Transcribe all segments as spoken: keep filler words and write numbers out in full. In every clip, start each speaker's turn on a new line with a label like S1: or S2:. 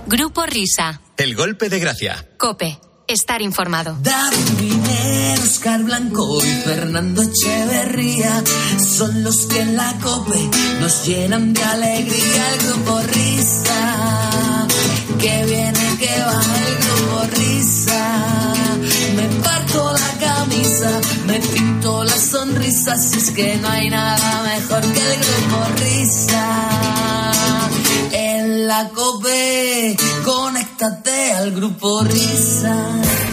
S1: Grupo Risa.
S2: El golpe de gracia.
S1: COPE. Estar informado.
S3: David Miner, Oscar Blanco y Fernando Echeverría son los que en la COPE nos llenan de alegría. El Grupo Risa, que viene, que va el Grupo Risa. Me parto la camisa, me pinto la sonrisa, si es que no hay nada mejor que el Grupo Risa. En la COPE, conéctate al Grupo Risa.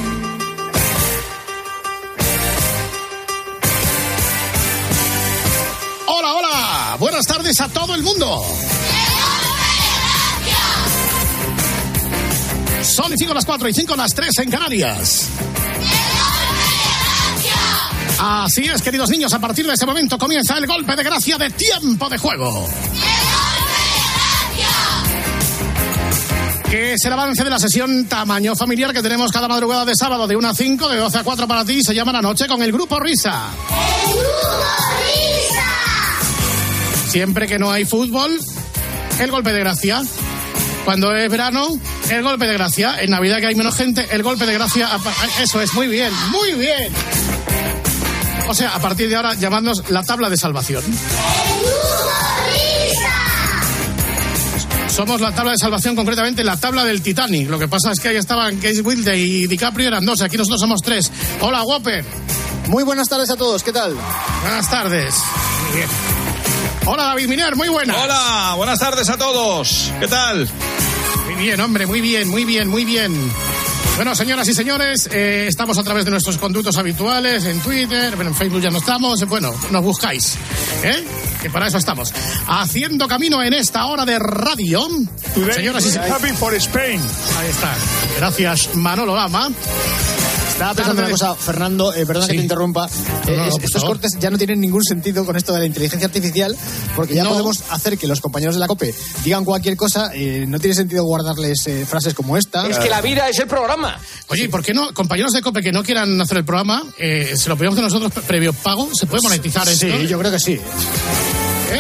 S4: Hola, hola, buenas tardes a todo el mundo. Son cinco las cuatro y cinco las tres en Canarias. Así es, queridos niños, a partir de ese momento comienza el golpe de gracia de Tiempo de Juego. Que es el avance de la sesión tamaño familiar que tenemos cada madrugada de sábado de una a cinco, de doce a cuatro para ti. Se llama La Noche con el Grupo Risa.
S5: ¡El Grupo Risa!
S4: Siempre que no hay fútbol, el golpe de gracia. Cuando es verano, el golpe de gracia. En Navidad, que hay menos gente, el golpe de gracia. Eso es, muy bien, muy bien. O sea, a partir de ahora, llamadnos la tabla de salvación.
S5: ¡El Grupo Risa!
S4: Somos la tabla de salvación, concretamente la tabla del Titanic. Lo que pasa es que ahí estaban Kate Winslet y DiCaprio, eran dos. Aquí nosotros somos tres. Hola, Whopper.
S6: Muy buenas tardes a todos, ¿qué tal?
S4: Buenas tardes. Muy bien. Hola, David Miner, muy buenas.
S7: Hola, buenas tardes a todos. ¿Qué tal?
S4: Muy bien, hombre, muy bien, muy bien, muy bien. Bueno, señoras y señores, eh, estamos a través de nuestros conductos habituales, en Twitter, bueno, en Facebook ya no estamos, bueno, nos buscáis, ¿eh? Que para eso estamos. Haciendo camino en esta hora de radio.
S8: Today,
S4: señoras y señores.
S8: Happy for Spain.
S4: Ahí está. Gracias, Manolo Lama.
S6: Estaba pensando una cosa, Fernando, eh, perdona sí. que te interrumpa. Eh,
S4: no, no,
S6: estos
S4: favor.
S6: cortes ya no tienen ningún sentido con esto de la inteligencia artificial, porque ya
S4: no.
S6: podemos hacer que los compañeros de la COPE digan cualquier cosa. Eh, no tiene sentido guardarles eh, frases como esta.
S9: Es que la vida es el programa.
S4: Oye, ¿y por qué no, compañeros de COPE que no quieran hacer el programa, eh, se lo pedimos que nosotros previo pago, se puede monetizar
S6: sí,
S4: esto?
S6: Sí, yo creo que sí.
S4: ¿Eh?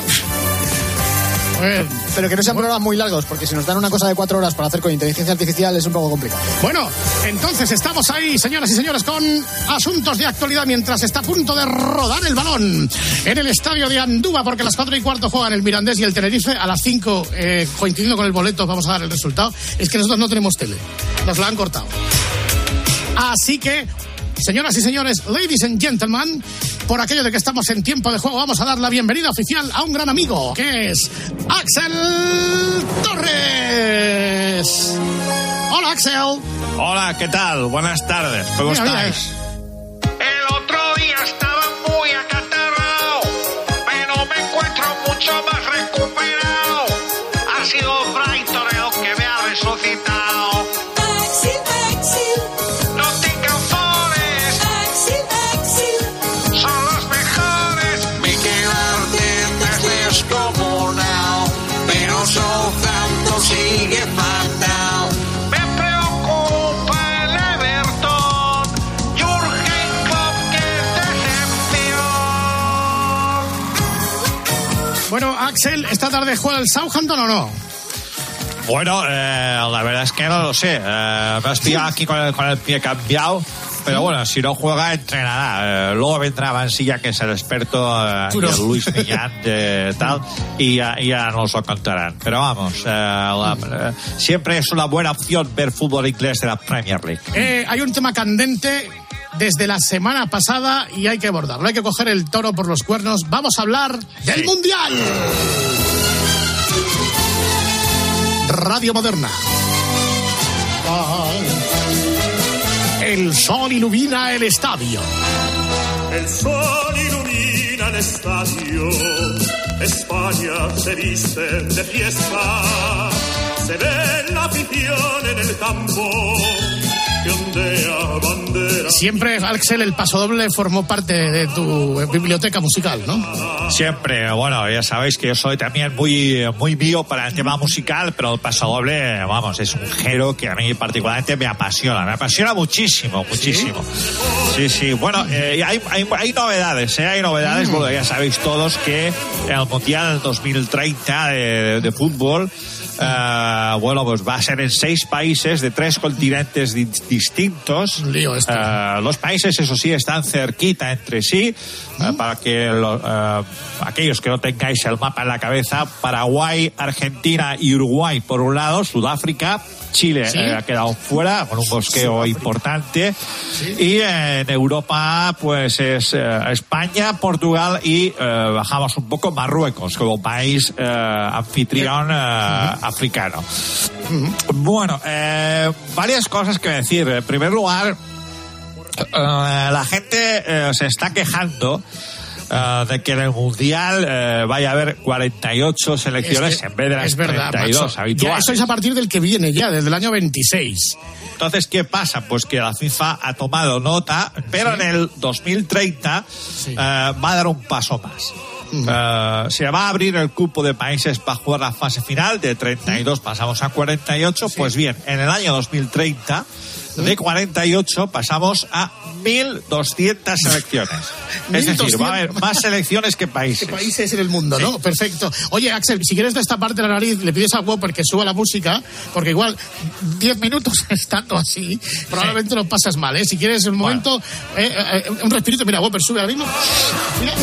S6: Pero que no sean programas muy largos, porque si nos dan una cosa de cuatro horas para hacer con inteligencia artificial es un poco complicado.
S4: Bueno, entonces estamos ahí, señoras y señores, con asuntos de actualidad mientras está a punto de rodar el balón en el estadio de Andúba, porque a las cuatro y cuarto juegan el Mirandés y el Tenerife. A las cinco, eh, coincidiendo con el boleto, vamos a dar el resultado. Es que nosotros no tenemos tele, nos la han cortado. Así que, señoras y señores, ladies and gentlemen, por aquello de que estamos en tiempo de juego, vamos a dar la bienvenida oficial a un gran amigo, que es Axel Torres. Hola, Axel.
S7: Hola, ¿qué tal? Buenas tardes. ¿Cómo
S4: mira,
S7: estáis?
S4: Mira.
S10: El otro día estaba muy acatarrado, pero me encuentro mucho más recuperado. Ha sido Brighton el que me ha resucitado.
S3: Sigue fatal.
S10: Me preocupa el Everton. Jürgen Klopp, qué decepción.
S4: Bueno, Axel, ¿esta tarde juega el Southampton o no?
S7: Bueno, eh, la verdad es que no lo sé. Eh, me has pillado aquí con el, con el pie cambiado. Pero bueno, si no juega, entrenará. Eh, luego vendrá Mansilla, que es el experto, eh, y el Luis Millán, eh, tal, y ya, y ya nos lo contarán. Pero vamos, eh, la, eh, siempre es una buena opción ver fútbol inglés de la Premier League.
S4: Eh, hay un tema candente desde la semana pasada y hay que abordarlo. Hay que coger el toro por los cuernos. Vamos a hablar del sí. Mundial. Radio Moderna. El sol ilumina el estadio.
S11: El sol ilumina el estadio. España se viste de fiesta. Se ve la afición en el campo. que ondea bandera.
S4: Siempre, Axel, el pasodoble formó parte de tu biblioteca musical, ¿no?
S7: Siempre, bueno, ya sabéis que yo soy también muy, muy mío para el tema musical, pero el pasodoble, vamos, es un género que a mí particularmente me apasiona, me apasiona muchísimo, muchísimo. Sí, sí, sí. Bueno, eh, hay, hay, hay novedades, ¿eh? Hay novedades, mm. Bueno, ya sabéis todos que el Mundial dos mil treinta de, de fútbol, Uh, bueno, pues va a ser en seis países de tres continentes di- distintos.
S4: Un lío esto.
S7: Uh, los países, eso sí, están cerquita entre sí. ¿Mm? Uh, para que lo, uh, aquellos que no tengáis el mapa en la cabeza, Paraguay, Argentina y Uruguay por un lado, Sudáfrica, Chile ¿Sí? eh, ha quedado fuera con un bosqueo Sudáfrica. importante. ¿Sí? Y eh, en Europa, pues es eh, España, Portugal y eh, bajamos un poco Marruecos como país eh, anfitrión eh, africano. Uh-huh. Bueno, eh, varias cosas que decir. En primer lugar, eh, la gente eh, se está quejando Uh, de que en el Mundial uh, vaya a haber cuarenta y ocho selecciones es que, en vez de las
S4: verdad,
S7: treinta y dos
S4: macho.
S7: habituales.
S4: Ya eso es a partir del que viene ya, desde el año veintiséis.
S7: Entonces, ¿qué pasa? Pues que la FIFA ha tomado nota, pero sí. en el dos mil treinta sí. uh, va a dar un paso más. Uh, se va a abrir el cupo de países para jugar la fase final. De treinta y dos pasamos a cuarenta y ocho. Sí. Pues bien, en el año dos mil treinta de cuarenta y ocho pasamos a mil doscientas selecciones. Es decir, va a haber más selecciones que países.
S4: Que países en el mundo, ¿no? Sí. Perfecto. Oye, Axel, si quieres destaparte la nariz, le pides a Whopper que suba la música, porque igual diez minutos estando así, probablemente sí. lo pasas mal, ¿eh? Si quieres un momento, bueno. eh, eh, un respirito, mira, Whopper, sube ahora mismo. Mira.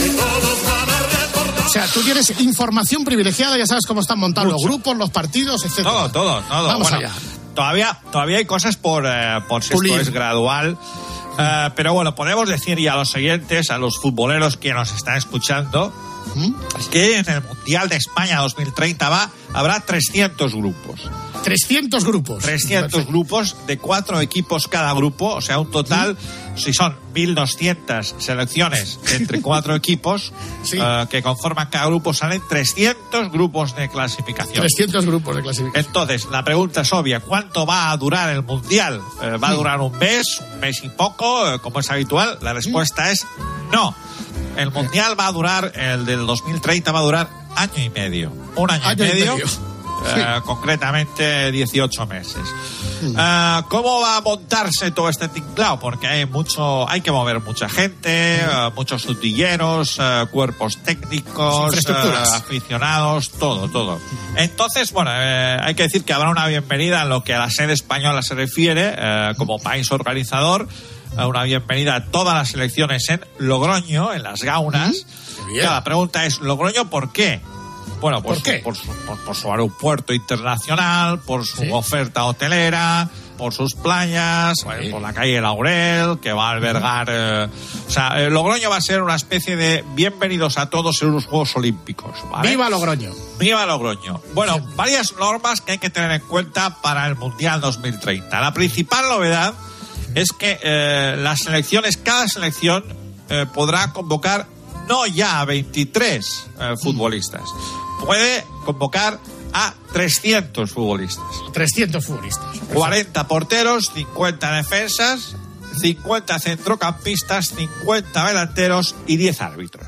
S4: O sea, tú tienes información privilegiada, ya sabes cómo están montados Mucho. los grupos, los partidos, etcétera.
S7: Todo, todo, todo.
S4: Vamos
S7: bueno,
S4: allá.
S7: Todavía, todavía hay cosas por, eh, por si Pulir. esto es gradual. Uh, pero bueno, podemos decir ya a los oyentes, a los futboleros que nos están escuchando, ¿Mm? que en el Mundial de España dos mil treinta va, habrá trescientos grupos.
S4: trescientos grupos.
S7: trescientos Perfecto. grupos de cuatro equipos cada grupo, o sea, un total, ¿Sí? si son mil doscientas selecciones entre cuatro equipos sí. uh, que conforman cada grupo, salen trescientos grupos de clasificación.
S4: trescientos grupos de clasificación.
S7: Entonces, la pregunta es obvia, ¿cuánto va a durar el Mundial? Uh, ¿Va a durar un mes, un mes y poco, uh, como es habitual? La respuesta es no. El Mundial va a durar, el del dos mil treinta va a durar año y medio. Un año, año y medio. Y medio. Sí. Uh, concretamente dieciocho meses. Mm. Uh, ¿Cómo va a montarse todo este tinglao? Porque hay mucho, hay que mover mucha gente, mm. uh, muchos sutilleros, uh, cuerpos técnicos, uh, aficionados, todo, todo. Entonces, bueno, uh, hay que decir que habrá una bienvenida en lo que a la sede española se refiere, uh, como país organizador, uh, una bienvenida a todas las selecciones en Logroño, en las Gaunas. Mm. Ya, la pregunta es, ¿Logroño por qué? Bueno, pues
S4: ¿Por qué?
S7: Por, su, por, por su aeropuerto internacional, por su ¿Sí? oferta hotelera, por sus playas, sí. pues, por la calle Laurel, que va a albergar... Eh, o sea, eh, Logroño va a ser una especie de bienvenidos a todos en unos Juegos Olímpicos, ¿vale?
S4: ¡Viva Logroño!
S7: ¡Viva Logroño! Bueno, sí. varias normas que hay que tener en cuenta para el Mundial dos mil treinta. La principal novedad es que eh, las selecciones, cada selección eh, podrá convocar no ya a veintitrés eh, futbolistas. Puede convocar a trescientos futbolistas.
S4: trescientos futbolistas.
S7: cuarenta porteros, cincuenta defensas, cincuenta centrocampistas, cincuenta delanteros y diez árbitros.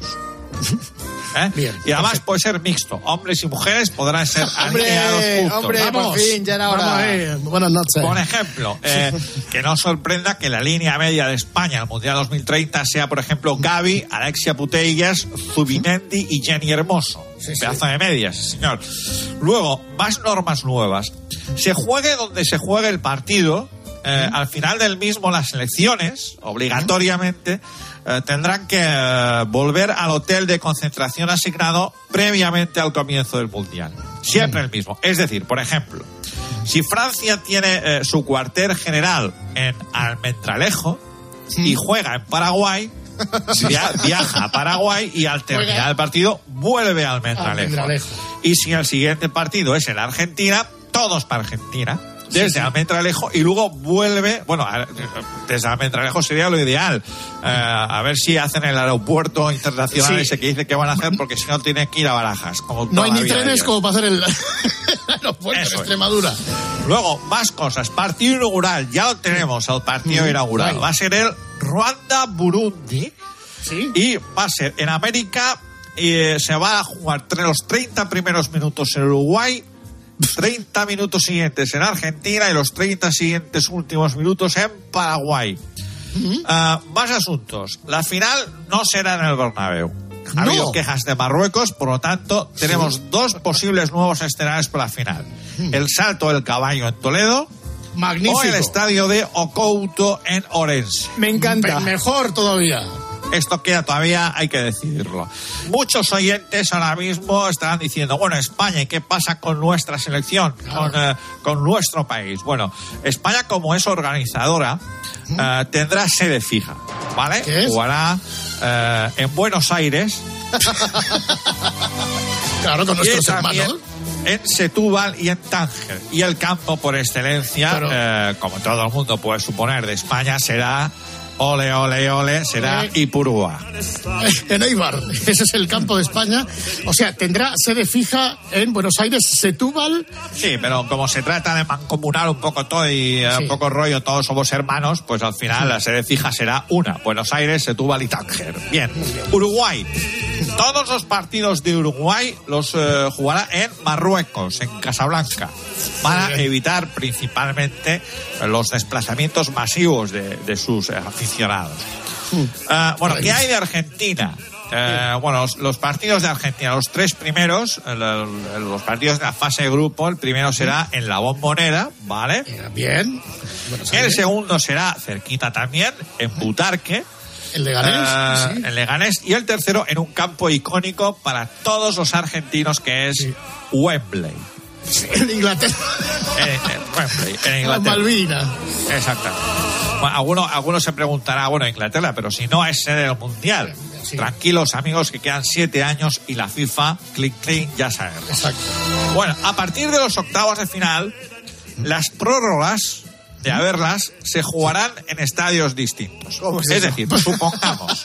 S7: ¿Eh? Bien, y además perfecto. puede ser mixto. Hombres y mujeres podrán ser alineados juntos.
S6: Hombre,
S7: Vamos.
S6: por fin, ya era hora.
S4: Eh. Buenas noches.
S7: Por ejemplo, eh, que no sorprenda que la línea media de España en el Mundial dos mil treinta sea, por ejemplo, Gavi, Alexia Putellas, Zubimendi y Jenny Hermoso. Sí, Pedazo sí. de medias, señor. Luego, más normas nuevas. Se juegue donde se juegue el partido, eh, al final del mismo las selecciones, obligatoriamente, Eh, tendrán que eh, volver al hotel de concentración asignado previamente al comienzo del Mundial. Siempre el mismo. Es decir, por ejemplo, si Francia tiene eh, su cuartel general en Almendralejo y juega en Paraguay, via- viaja a Paraguay y al terminar el partido vuelve a Almendralejo. Almendralejo. Y si el siguiente partido es en Argentina, todos para Argentina. desde
S4: sí, sí.
S7: Almendralejo y luego vuelve, bueno, desde Almendralejo sería lo ideal, eh, a ver si hacen el aeropuerto internacional
S4: Sí.
S7: ese que dice que van a hacer, porque si no tienen que ir a Barajas. Como
S4: No hay
S7: toda
S4: ni
S7: la vida
S4: trenes
S7: de
S4: como para hacer el aeropuerto
S7: Eso
S4: en
S7: es.
S4: Extremadura.
S7: Luego, más cosas. Partido inaugural, ya lo tenemos, el partido
S4: Mm,
S7: inaugural.
S4: guay.
S7: Va a ser el Ruanda-Burundi
S4: Sí.
S7: y va a ser en América y eh, se va a jugar entre los treinta primeros minutos en Uruguay, treinta minutos siguientes en Argentina y los treinta siguientes últimos minutos en Paraguay. Ah, más asuntos. La final no será en el Bernabéu. Ha
S4: No.
S7: habido quejas de Marruecos, por lo tanto, tenemos dos posibles nuevos escenarios para la final. El Salto del Caballo en Toledo
S4: Magnífico.
S7: o el estadio de Ocouto en Orense.
S6: Me encanta.
S4: Pe- mejor todavía.
S7: Esto queda todavía, hay que decidirlo. Muchos oyentes ahora mismo estarán diciendo, bueno, España, ¿y qué pasa con nuestra selección? Con, eh, con nuestro país. Bueno, España, como es organizadora, eh, tendrá sede fija, ¿vale?
S4: ¿Qué es?
S7: Jugará eh, en Buenos Aires
S4: Claro, con
S7: y
S4: nuestros
S7: también
S4: hermanos.
S7: en Setúbal y en Tánger. Y el campo por excelencia,
S4: Claro.
S7: eh, como todo el mundo puede suponer, de España será... Ole, ole, ole, será
S4: Eh.
S7: Ipurúa.
S4: En Eibar, ese es el campo de España. O sea, tendrá sede fija en Buenos Aires, Setúbal.
S7: Sí, pero como se trata de mancomunar un poco todo y eh,
S4: Sí.
S7: un poco rollo, todos somos hermanos, pues al final la sede fija será una. Buenos Aires, Setúbal y Tánger. Bien. Uruguay. Todos los partidos de Uruguay los eh, jugará en Marruecos, en Casablanca, para
S4: Muy bien.
S7: evitar principalmente los desplazamientos masivos de, de sus eh, aficionados. Ah, bueno, ¿qué hay de Argentina? Eh, bueno, los, los partidos de Argentina, los tres primeros, el- el- los partidos de la fase de grupo, el primero será en la Bombonera, ¿vale?
S4: Eh, Bien. Buenos
S7: El
S4: Aires.
S7: segundo será cerquita también, en Butarque,
S4: El de Leganés.
S7: eh,
S4: sí.
S7: en Leganés, y el tercero en un campo icónico para todos los argentinos, que es
S4: Sí.
S7: Wembley.
S4: En Inglaterra.
S7: En, en Wembley, en
S4: La
S7: Inglaterra.
S4: Malvina.
S7: Exactamente. Bueno, alguno, alguno se preguntará, bueno, Inglaterra, pero si no es sede del Mundial.
S4: Sí.
S7: Tranquilos, amigos, que quedan siete años y la FIFA, clic, clic, ya sabemos.
S4: Exacto.
S7: Bueno, a partir de los octavos de final, las prórrogas, de haberlas, se jugarán en estadios distintos.
S6: ¿Cómo es
S7: Es
S6: eso?
S7: decir, supongamos,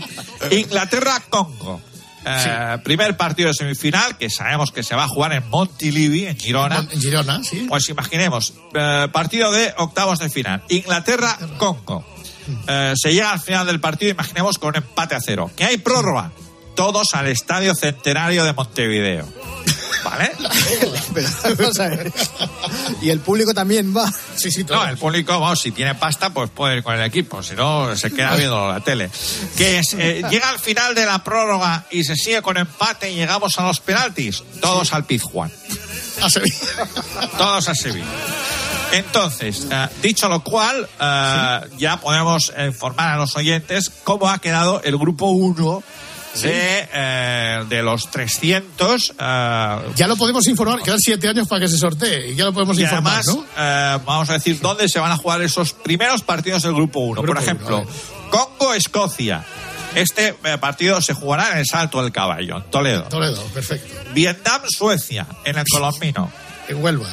S7: Inglaterra-Congo. Eh, primer partido de semifinal, que sabemos que se va a jugar en Montilivi, en Girona.
S4: En Girona, sí.
S7: Pues imaginemos, eh, partido de octavos de final, Inglaterra-Congo. Eh, se llega al final del partido, imaginemos, con un empate a cero. ¿Que hay prórroga? Todos al Estadio Centenario de Montevideo. ¿Vale?
S6: Pero, vamos a ver. Y el público también va.
S4: Sí, sí, todo.
S7: No, el público, vamos, si tiene pasta, pues puede ir con el equipo, si no, se queda viendo la tele. Que es, eh, llega al final de la prórroga y se sigue con empate y llegamos a los penaltis, todos al Pizjuán.
S4: A Sevilla.
S7: Todos a Sevilla. Entonces, eh, dicho lo cual, eh, ya podemos informar a los oyentes cómo ha quedado el grupo uno de, eh, de los trescientos. Eh,
S4: Ya lo podemos informar, quedan siete años para que se sortee. Y ya lo podemos
S7: y
S4: informar,
S7: además,
S4: ¿no?
S7: eh, vamos a decir dónde se van a jugar esos primeros partidos del grupo uno. Por
S4: Grupo
S7: ejemplo,
S4: uno,
S7: Congo-Escocia. Este eh, partido se jugará en el Salto del Caballo, en Toledo.
S4: Toledo, perfecto.
S7: Vietnam-Suecia, en el Colombino.
S4: En Huelva.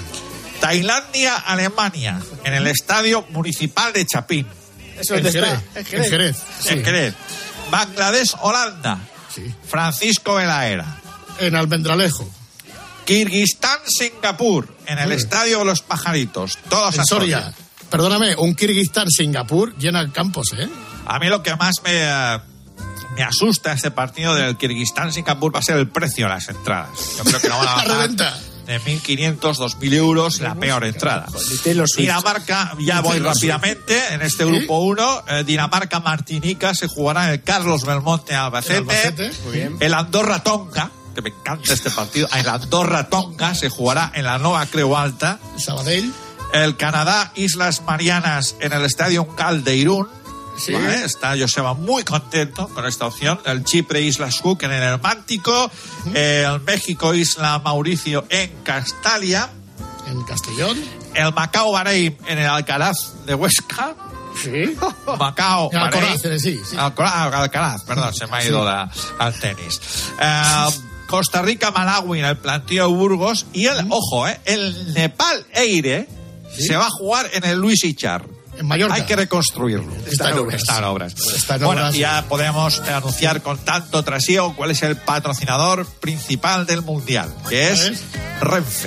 S7: Tailandia-Alemania, en el Estadio Municipal de Chapín.
S6: Eso
S4: En
S6: es
S4: Jerez. En Jerez. Sí.
S7: En Jerez. Bangladesh-Holanda,
S4: Sí.
S7: Francisco Velaera.
S4: En Almendralejo.
S7: Kirguistán-Singapur, en el
S4: Sí.
S7: Estadio de los Pajaritos. Todos
S4: En
S7: a
S4: Soria. Perdóname, un Kirguistán, Singapur, llena campos, ¿eh?
S7: A mí lo que más me, eh, me asusta este partido del Kirguistán-Singapur va a ser el precio de las entradas. Yo creo que no van a
S4: La
S7: bajar
S4: reventa.
S7: de mil quinientos, dos mil euros la peor entrada.
S6: Ni Taylor Swift.
S7: Dinamarca, ya voy
S4: Taylor Swift.
S7: rápidamente, en este grupo uno, eh, Dinamarca-Martinica se jugará en el Carlos Belmonte Albacete.
S4: En Albacete, muy bien.
S7: El Andorra-Tonga, que me encanta este partido, el Andorra-Tonga se jugará en la Nova Creu Alta.
S4: Sabadell.
S7: El Canadá-Islas Marianas en el Estadio Uncal de Irún.
S4: Sí.
S7: ¿Vale? Está Joseba muy contento con esta opción. El Chipre-Islas Cook en el Mántico. El México-Isla Mauricio en Castalia.
S4: En Castellón.
S7: El Macao-Bahrein en el Alcaraz de Huesca.
S4: Sí.
S7: Macao,
S4: Alcoraz,
S7: Bahrein.
S4: sí, sí.
S7: Alcoraz, Alcaraz, perdón, se me ha ido la, al tenis. Eh, Costa Rica, Malawi en el Plantío Burgos y el, ojo, eh, el Nepal Eire ¿sí? se va a jugar en el Luis Ichar.
S4: En Mallorca.
S7: Hay que reconstruirlo.
S4: Está en obras.
S7: Está en obras.
S4: Está en
S7: bueno,
S4: obras.
S7: ya podemos anunciar con tanto trasiego cuál es el patrocinador principal del Mundial, que es Renfe.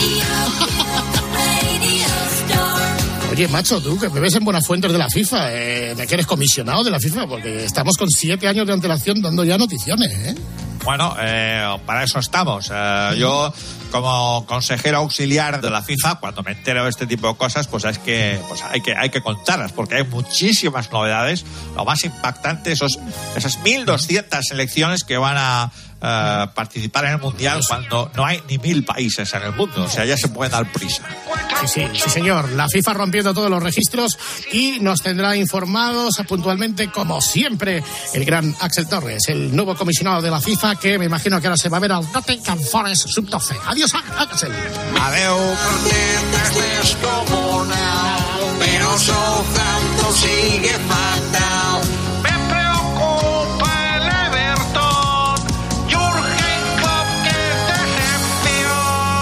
S4: Oye, macho, tú que me ves en buenas fuentes de la FIFA, eh, ¿de que eres comisionado de la FIFA? Porque estamos con siete años de antelación dando ya noticiones, ¿eh?
S7: Bueno, eh, para eso estamos. Eh, yo, como consejero auxiliar de la FIFA, cuando me entero de este tipo de cosas, pues es que, pues hay que, hay que contarlas, porque hay muchísimas novedades. Lo más impactante, esos, esas mil doscientas selecciones que van a eh, participar en el Mundial cuando no hay ni mil países en el mundo. O sea, ya se puede dar prisa.
S4: Sí, sí, sí, señor. La FIFA rompiendo todos los registros y nos tendrá informados puntualmente, como siempre, el gran Axel Torres, el nuevo comisionado de la FIFA, que me imagino que ahora se va a ver al Nottingham Forest sub doce. Adiós, Axel.
S7: Adeu.
S10: Pero Southampton sigue fatal. Me preocupa el Everton. Jürgen Klopp, que decepción.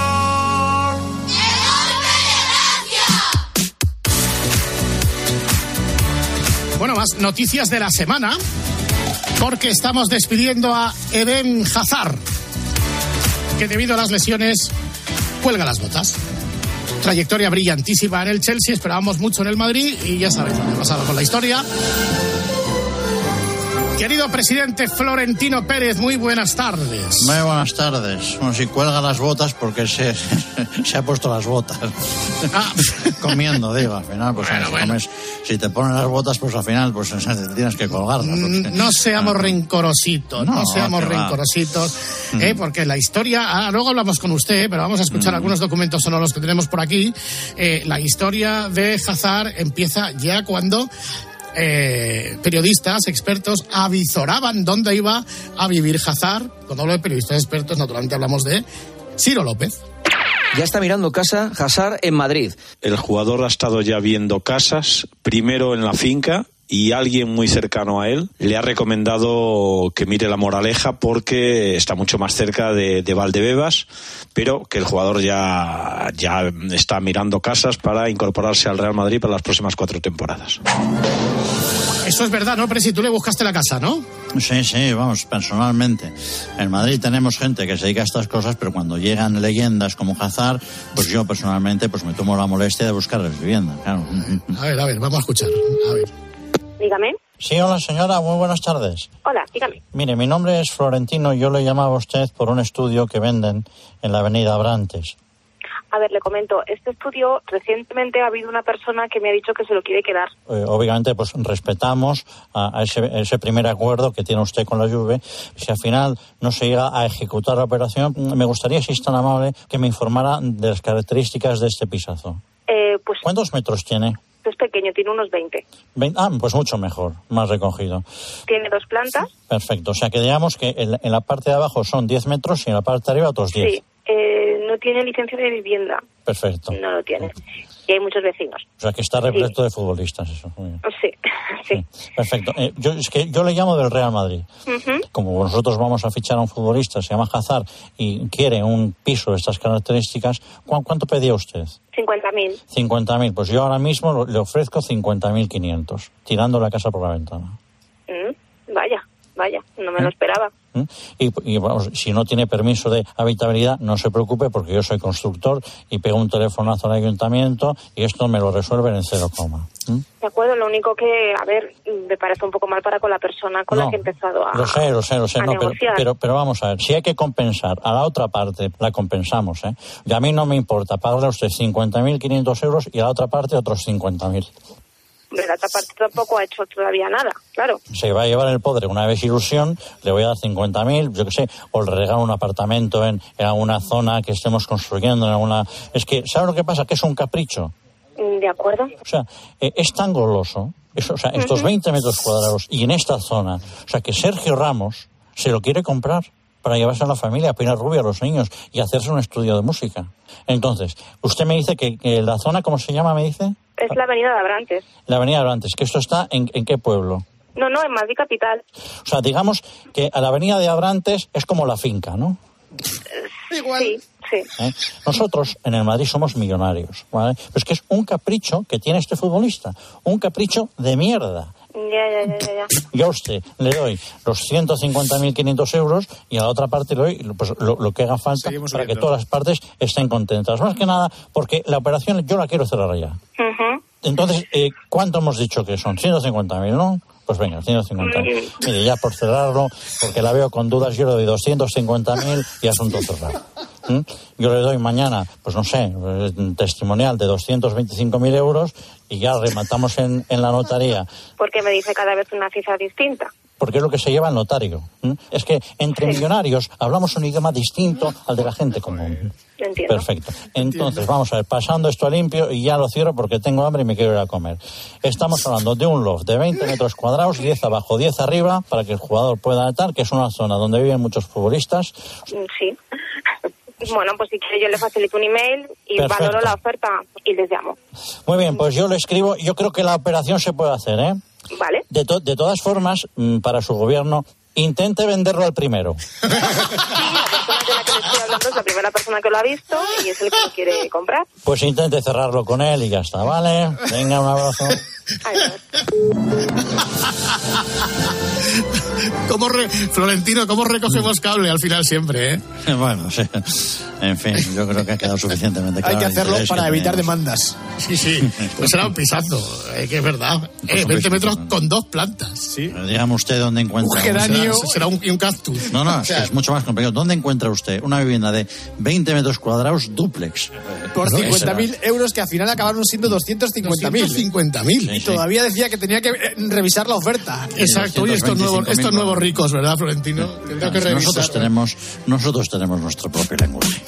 S4: Bueno, más noticias de la semana, porque estamos despidiendo a Eden Hazard, que debido a las lesiones cuelga las botas. Trayectoria brillantísima en el Chelsea, esperábamos mucho en el Madrid y ya sabéis lo que ha pasado con la historia. Querido presidente Florentino Pérez, muy buenas tardes.
S2: Muy buenas tardes. Bueno, si cuelga las botas porque se, se ha puesto las botas. Ah. Comiendo, digo, al final, pues bueno, si, bueno. Comes, si te ponen las botas, pues al final pues tienes que colgarlas. Porque...
S4: No seamos ah, rencorositos, no, no seamos rencorositos, eh, porque la historia, ah, luego hablamos con usted, pero vamos a escuchar mm. algunos documentos sonoros que tenemos por aquí. Eh, la historia de Hazard empieza ya cuando... Eh, periodistas, expertos, avisoraban dónde iba a vivir Hazard. Cuando hablo de periodistas expertos, naturalmente hablamos de Ciro López.
S8: Ya está mirando casa Hazard en Madrid.
S9: El jugador ha estado ya viendo casas, primero en la finca, y alguien muy cercano a él le ha recomendado que mire La Moraleja porque está mucho más cerca de, de Valdebebas, pero que el jugador ya, ya está mirando casas para incorporarse al Real Madrid para las próximas cuatro temporadas.
S4: Eso es verdad, ¿no, Presi? Tú le buscaste la casa, ¿no?
S2: Sí, sí, vamos, personalmente. En Madrid tenemos gente que se dedica a estas cosas, pero cuando llegan leyendas como Hazard, pues yo personalmente pues me tomo la molestia de buscarles vivienda, claro.
S4: A ver, a ver, vamos a escuchar, a ver.
S12: Dígame.
S2: Sí, hola señora, muy buenas tardes.
S12: Hola, dígame.
S2: Mire, mi nombre es Florentino y yo le llamaba a usted por un estudio que venden en la avenida Abrantes.
S12: A ver, le comento, este estudio, recientemente ha habido una persona que me ha dicho que se lo quiere quedar.
S2: Eh, obviamente, pues respetamos a, a, ese, a ese primer acuerdo que tiene usted con la Juve. Si al final no se llega a ejecutar la operación, me gustaría, si es tan amable, que me informara de las características de este pisazo.
S12: Eh, pues...
S2: ¿Cuántos metros tiene?
S12: Es pequeño, tiene unos veinte.
S2: veinte. Ah, pues mucho mejor, más recogido.
S12: Tiene dos plantas.
S2: Perfecto, o sea que digamos que en, en la parte de abajo son diez metros y en la parte de arriba otros diez.
S12: Sí, eh, no tiene licencia de vivienda.
S2: Perfecto.
S12: No lo tiene. Y hay muchos vecinos.
S2: O sea que está repleto
S12: sí.
S2: de futbolistas, eso. Muy bien.
S12: Sí, sí.
S2: sí. Perfecto. Eh, yo, es que yo le llamo del Real Madrid.
S12: Uh-huh.
S2: Como nosotros vamos a fichar a un futbolista, se llama Hazard, y quiere un piso de estas características, ¿cu- ¿cuánto pedía usted?
S12: cincuenta mil.
S2: cincuenta mil. Pues yo ahora mismo le ofrezco cincuenta mil quinientos, tirando la casa por la ventana.
S12: Mm, vaya, vaya, no me ¿Eh? lo esperaba.
S2: ¿Mm? Y, y vamos, si no tiene permiso de habitabilidad, no se preocupe, porque yo soy constructor y pego un telefonazo al ayuntamiento y esto me lo resuelven en cero coma. ¿Mm?
S12: De acuerdo, lo único que, a ver, me parece un poco mal para con la persona con
S2: no,
S12: la que he empezado a
S2: Lo sé, lo sé, lo sé, no, pero, pero, pero vamos a ver, si hay que compensar a la otra parte, la compensamos, ¿eh? Y a mí no me importa pagarle a usted cincuenta mil quinientos euros y a la otra parte otros cincuenta mil.
S12: De la otra parte tampoco ha hecho todavía nada, claro.
S2: Se va a llevar el podre una vez ilusión, le voy a dar cincuenta mil, yo qué sé, o le regalo un apartamento en, en alguna zona que estemos construyendo, en alguna... Es que, ¿sabe lo que pasa? Que es un capricho.
S12: De acuerdo.
S2: O sea, eh, es tan goloso, eso, o sea, estos uh-huh. veinte metros cuadrados y en esta zona, o sea, que Sergio Ramos se lo quiere comprar para llevarse a la familia, a peinar rubia a los niños y hacerse un estudio de música. Entonces, usted me dice que, que la zona, ¿cómo se llama, me dice?
S12: Es la avenida de Abrantes.
S2: La avenida de Abrantes, que esto está en, ¿en qué pueblo?
S12: No, no, en Madrid capital.
S2: O sea, digamos que a la avenida de Abrantes es como la finca, ¿no?
S12: Igual. Sí, sí.
S2: ¿Eh? Nosotros en el Madrid somos millonarios, ¿vale? Pero es que es un capricho que tiene este futbolista, un capricho de mierda.
S12: Ya, ya, ya, ya, ya.
S2: Yo a usted le doy los ciento cincuenta mil quinientos euros y a la otra parte le doy pues, lo, lo que haga falta Seguimos para viendo. que todas las partes estén contentas. Más que nada porque la operación yo la quiero cerrar ya. Uh-huh. Entonces, eh, ¿cuánto hemos dicho que son? ciento cincuenta mil, ¿no? Pues venga, ciento cincuenta mil. Mire, ya por cerrarlo, porque la veo con dudas, yo le doy doscientos cincuenta mil y asunto cerrado. ¿Mm? Yo le doy mañana, pues no sé, un testimonial de doscientos veinticinco mil euros y ya rematamos en, en la notaría.
S12: Porque me dice cada vez una cifra distinta.
S2: Porque es lo que se lleva el notario. ¿Mm? Es que entre sí. millonarios hablamos un idioma distinto al de la gente común.
S12: Entiendo.
S2: Perfecto. Entonces, vamos a ver, pasando esto a limpio y ya lo cierro porque tengo hambre y me quiero ir a comer. Estamos hablando de un loft de veinte metros cuadrados, diez abajo, diez arriba, para que el jugador pueda estar, que es una zona donde viven muchos futbolistas.
S12: Sí. Bueno, pues si quiere yo le facilito un email y Perfecto. valoro la oferta y les llamo.
S2: Muy bien, pues yo le escribo. Yo creo que la operación se puede hacer, ¿eh?
S12: Vale.
S2: De, to- de todas formas, para su gobierno, intente venderlo al primero.
S12: Sí, la persona de la que le estoy hablando es la primera persona que lo ha visto y es el que lo quiere comprar.
S2: Pues intente cerrarlo con él y ya está, ¿vale? Venga, un abrazo.
S12: Adiós.
S4: ¿Cómo re... Florentino, ¿cómo recogemos cable al final siempre, eh?
S2: Bueno, sí. En fin, yo creo que ha quedado suficientemente claro.
S6: Hay que hacerlo para
S2: que
S6: evitar
S2: tenemos.
S6: demandas.
S4: Sí, sí. Pues será un pisazo, eh, que es verdad. Eh, veinte metros con dos plantas.
S6: Sí.
S2: Dígame usted dónde encuentra.
S6: Un geranio.
S4: Será, será un, y un cactus.
S2: No, no, o sea, es, que es mucho más complicado. ¿Dónde encuentra usted una vivienda de veinte metros cuadrados dúplex?
S6: Por cincuenta mil euros que al final acabaron siendo doscientos cincuenta mil.
S4: doscientos cincuenta mil.
S6: Sí, y todavía decía que tenía que eh, revisar la oferta.
S4: Exacto. Y estos nuevos, estos nuevos ricos, ¿verdad, Florentino? Tendrá que revisar.
S2: Nosotros tenemos, nosotros tenemos nuestro propio lenguaje.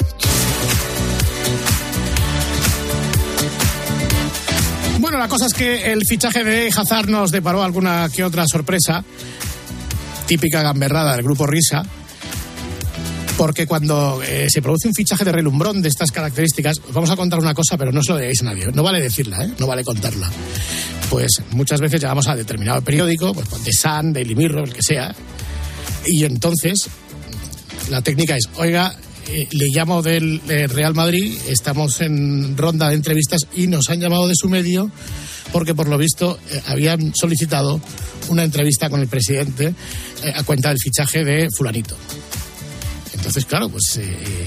S4: Bueno, la cosa es que el fichaje de Hazard nos deparó alguna que otra sorpresa, típica gamberrada del grupo Risa, porque cuando eh, se produce un fichaje de relumbrón de estas características, os vamos a contar una cosa, pero no se lo digáis a nadie, no vale decirla, ¿eh? No vale contarla. Pues muchas veces llegamos a determinado periódico, pues The Sun, Daily Mirror, el que sea, y entonces la técnica es, oiga, eh, le llamo del eh, Real Madrid, estamos en ronda de entrevistas y nos han llamado de su medio porque por lo visto eh, habían solicitado una entrevista con el presidente eh, a cuenta del fichaje de fulanito. Entonces, claro, pues eh,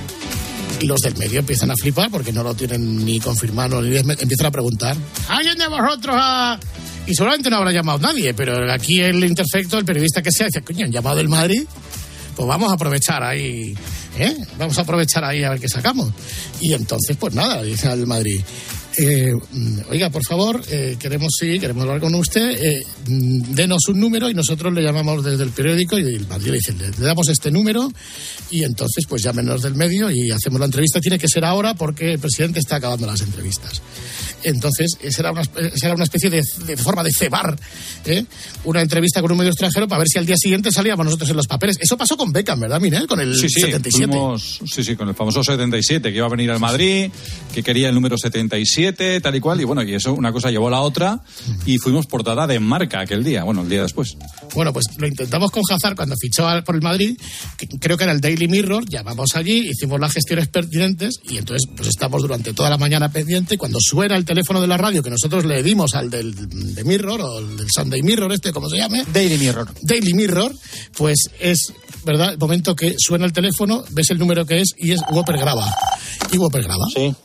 S4: los del medio empiezan a flipar porque no lo tienen ni confirmado, ni empiezan a preguntar, ¿alguien de vosotros ha...? Y seguramente no habrá llamado nadie, pero aquí el interfecto, el periodista que sea, dice, coño, ¿han llamado del Madrid? Pues vamos a aprovechar ahí, ¿eh? Vamos a aprovechar ahí a ver qué sacamos. Y entonces, pues nada, dice al Madrid, eh, oiga, por favor, eh, queremos sí, queremos hablar con usted, eh, denos un número y nosotros le llamamos desde el periódico y el Madrid le dice, le, le damos este número y entonces pues llámenos del medio y hacemos la entrevista. Tiene que ser ahora porque el presidente está acabando las entrevistas. Entonces, será una, será una especie de, de forma de cebar, ¿eh? Una entrevista con un medio extranjero para ver si al día siguiente salíamos nosotros en los papeles. Eso pasó con Beckham, ¿verdad, Miguel? Con el
S13: sí, sí,
S4: setenta y siete.
S13: Fuimos, sí, sí, con el famoso setenta y siete, que iba a venir al Madrid, que quería el número setenta y siete, tal y cual, y bueno, y eso, una cosa llevó a la otra, y fuimos portada de Marca aquel día, bueno, el día después.
S4: Bueno, pues lo intentamos con Hazard cuando fichó por el Madrid, que creo que era el Daily Mirror, llamamos allí, hicimos las gestiones pertinentes, y entonces pues estamos durante toda la mañana pendiente, y cuando suena el teléfono de la radio, que nosotros le dimos al del de Mirror, o el del Sunday Mirror, este, como se llame.
S6: Daily Mirror.
S4: Daily Mirror, pues es, ¿verdad? El momento que suena el teléfono, ves el número que es y es Whopper graba. ¿Y Whopper graba?
S2: Sí.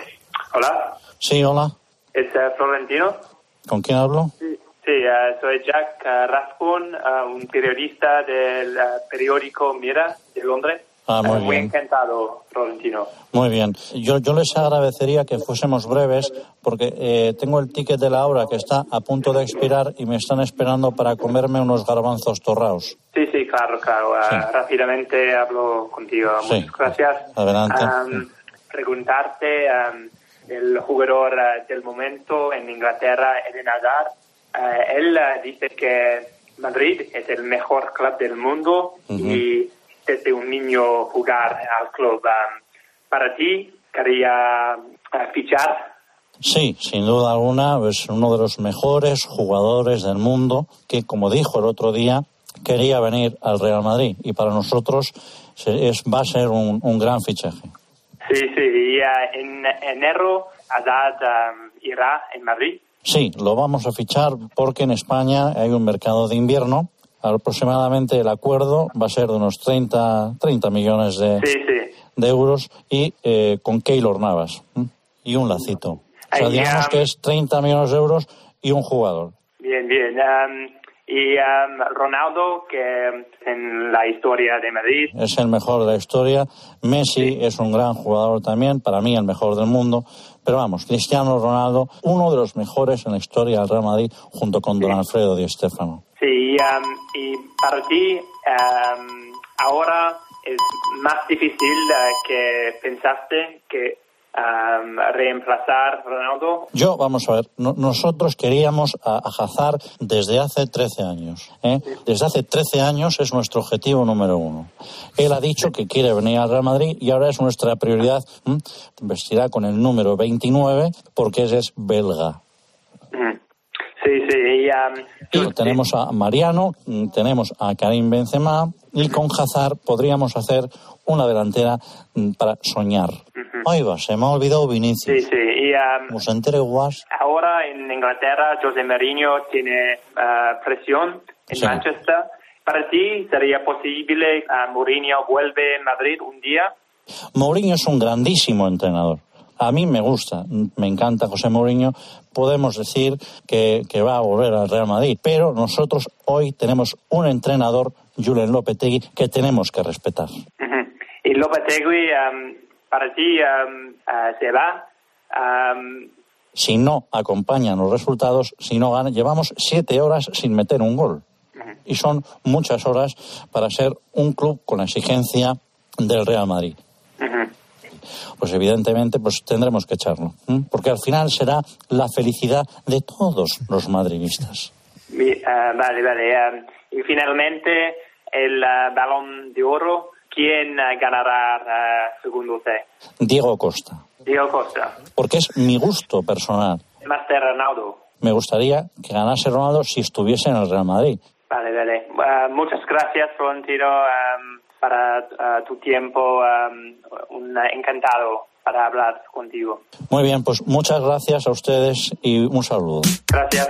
S14: Hola.
S2: Sí, hola.
S14: ¿Es uh, Florentino?
S2: ¿Con quién hablo?
S14: Sí, sí uh, soy Jack uh, Rathbone, uh, un periodista del uh, periódico Mira de Londres.
S2: Ah, muy,
S14: uh, muy
S2: bien.
S14: encantado, Florentino.
S2: Muy bien. Yo, yo les agradecería que fuésemos breves porque eh, tengo el ticket de la hora que está a punto de expirar y me están esperando para comerme unos garbanzos torrados.
S14: Sí, sí, claro, claro. Uh,
S2: Sí.
S14: Rápidamente hablo contigo.
S2: Sí.
S14: Muchas gracias.
S2: Adelante.
S14: Um, preguntarte, um, el jugador uh, del momento en Inglaterra, Eden Hazard, uh, él uh, dice que Madrid es el mejor club del mundo. Uh-huh. Y desde un niño jugar al club. Um, para ti, quería uh, fichar
S2: Sí, sin duda alguna, es uno de los mejores jugadores del mundo que, como dijo el otro día, quería venir al Real Madrid y para nosotros es, va a ser un, un gran fichaje.
S14: Sí, sí, y uh, en enero Hazard um, irá en Madrid.
S2: Sí, lo vamos a fichar porque en España hay un mercado de invierno. Aproximadamente el acuerdo va a ser de unos treinta millones de,
S14: sí, sí.
S2: de euros y eh, con Keylor Navas ¿eh? y un lacito. O sea, digamos que es treinta millones de euros y un jugador.
S14: Bien, bien. Um, y um, Ronaldo, que en la historia de Madrid.
S2: Es el mejor de la historia. Messi sí. es un gran jugador también, para mí el mejor del mundo. Pero vamos, Cristiano Ronaldo, uno de los mejores en la historia del Real Madrid, junto con Don Alfredo Di Stéfano.
S14: Sí, um, y para ti, um, ahora es más difícil uh, que pensaste que Um, reemplazar a Ronaldo.
S2: Yo, vamos a ver, no, nosotros queríamos a, a Hazard desde hace trece años. ¿eh? Desde hace trece años es nuestro objetivo número uno. Él ha dicho que quiere venir al Real Madrid y ahora es nuestra prioridad. ¿eh? Vestirá con el número veintinueve porque ese es belga.
S14: Sí, sí. Y, um,
S2: y tenemos a Mariano, tenemos a Karim Benzema y con Hazard podríamos hacer una delantera para soñar. Uh-huh. Ahí va, se me ha olvidado Vinicius.
S14: Sí, sí. Y, um,
S2: como se entere Guas.
S14: Ahora en Inglaterra, José Mourinho tiene uh, presión en sí. Manchester. ¿Para ti sería posible que uh, Mourinho vuelve a Madrid un día?
S2: Mourinho es un grandísimo entrenador. A mí me gusta, me encanta José Mourinho. Podemos decir que, que va a volver al Real Madrid, pero nosotros hoy tenemos un entrenador, Julen Lopetegui, que tenemos que respetar.
S14: Uh-huh. Y Lopetegui, um, para ti, um, uh, se va. Um...
S2: Si no acompañan los resultados, si no ganan, llevamos siete horas sin meter un gol. Uh-huh. Y son muchas horas para ser un club con la exigencia del Real Madrid. Uh-huh. Pues evidentemente pues tendremos que echarlo, ¿eh? Porque al final será la felicidad de todos los madridistas.
S14: Uh, vale, vale. Um, y finalmente, el uh, Balón de Oro, ¿quién uh, ganará uh, según usted?
S2: Diego Costa.
S14: Diego Costa.
S2: Porque es mi gusto personal.
S14: Más de Ronaldo.
S2: Me gustaría que ganase Ronaldo si estuviese en el Real Madrid.
S14: Vale, vale. Uh, muchas gracias, Florentino. Um, para uh, tu tiempo, um, un encantado para hablar contigo.
S2: Muy bien, pues muchas gracias a ustedes y un saludo.
S14: Gracias.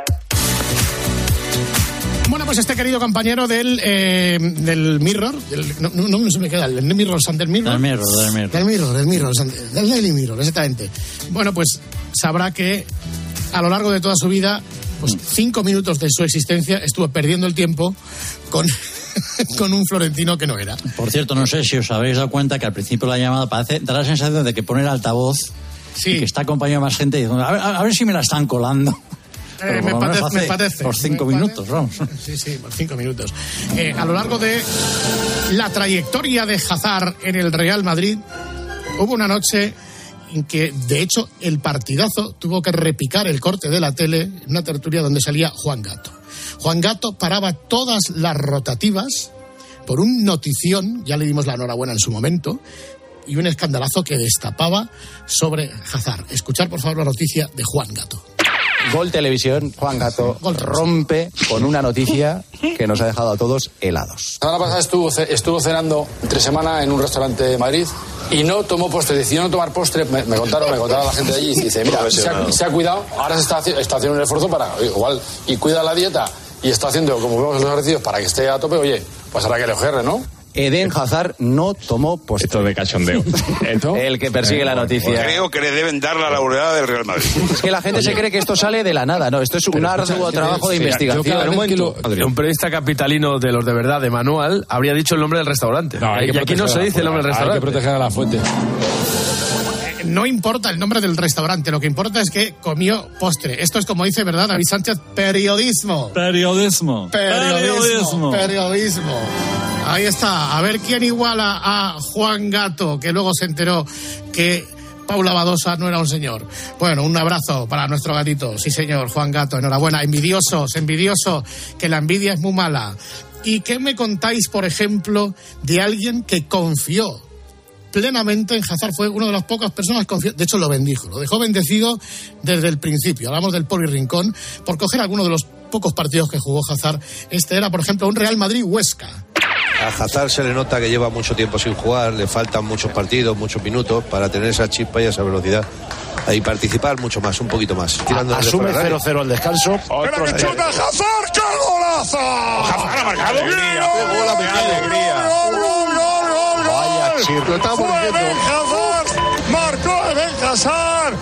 S4: Bueno, pues este querido compañero del eh, del Mirror, del, no, no, no se me queda, el Mirror, Sander Mirror.
S2: Del Mirror, del Mirror.
S4: Del Mirror, del Mirror, del Daily Mirror, exactamente. Bueno, pues sabrá que a lo largo de toda su vida, pues cinco minutos de su existencia estuvo perdiendo el tiempo con... con un Florentino que no era.
S2: Por cierto, no sé si os habéis dado cuenta que al principio de la llamada parece, da la sensación de que pone el altavoz sí. y que está acompañado de más gente diciendo, a ver, a ver si me la están colando.
S4: Eh, me, parece, me parece.
S2: Por cinco
S4: me
S2: minutos,
S4: parece.
S2: vamos.
S4: Sí, sí, por cinco minutos. Eh, a lo largo de la trayectoria de Hazard en el Real Madrid, hubo una noche en que, de hecho, el partidazo tuvo que repicar el corte de la tele en una tertulia donde salía Juan Gato. Juan Gato paraba todas las rotativas por un notición, ya le dimos la enhorabuena en su momento, y un escandalazo que destapaba sobre Hazard. Escuchar, por favor, la noticia de Juan Gato.
S15: Gol Televisión, Juan Gato Gol rompe con una noticia que nos ha dejado a todos helados.
S16: La semana pasada estuvo, estuvo cenando entre semana en un restaurante de Madrid y no tomó postre, decidió no tomar postre, me, me contaron, me contaron la gente de allí y dice, mira, se ha, se ha cuidado, ahora se está, está haciendo un esfuerzo para, igual, y cuida la dieta y está haciendo, como vemos en los ejercicios, para que esté a tope, oye, pues ahora que le ojerre, ¿no?
S15: Eden Hazard no tomó postre.
S17: Esto de cachondeo.
S15: ¿Esto? El que persigue la noticia.
S17: Creo que le deben dar la laureada del Real Madrid.
S15: Es que la gente Oye. se cree que esto sale de la nada, no, esto es un arduo trabajo de investigación.
S18: Yo, un, momento, un periodista capitalino de los de verdad, de manual, habría dicho el nombre del restaurante. No, y aquí no se dice el nombre del restaurante.
S17: Hay que proteger a la fuente.
S4: No importa el nombre del restaurante, lo que importa es que comió postre. Esto es, como dice, ¿verdad, David Sánchez? Periodismo.
S2: Periodismo.
S4: Periodismo. Periodismo. Periodismo. Ahí está. A ver quién iguala a Juan Gato, que luego se enteró que Paula Badosa no era un señor. Bueno, un abrazo para nuestro gatito. Sí, señor, Juan Gato, enhorabuena. Envidiosos, envidioso, que la envidia es muy mala. ¿Y qué me contáis, por ejemplo, de alguien que confió plenamente en Hazard, fue una de las pocas personas confiadas, de hecho lo bendijo, lo dejó bendecido desde el principio. Hablamos del Poli Rincón, por coger alguno de los pocos partidos que jugó Hazard. Este era, por ejemplo, un Real Madrid-Huesca.
S19: A Hazard se le nota que lleva mucho tiempo sin jugar, le faltan muchos partidos, muchos minutos para tener esa chispa y esa velocidad y participar mucho más, un poquito más.
S20: A, asume cero cero al descanso.
S10: ¡Espera que chuta Hazard! ¡Qué golazo! ¡Hazard ha marcado! ¡Qué gol! ¡Alegría! ¡Gol, gol, gol, gol!
S20: Vaya chirlo, estamos
S10: ¡Fue Eden Hazard! ¡Marcó Eden Hazard!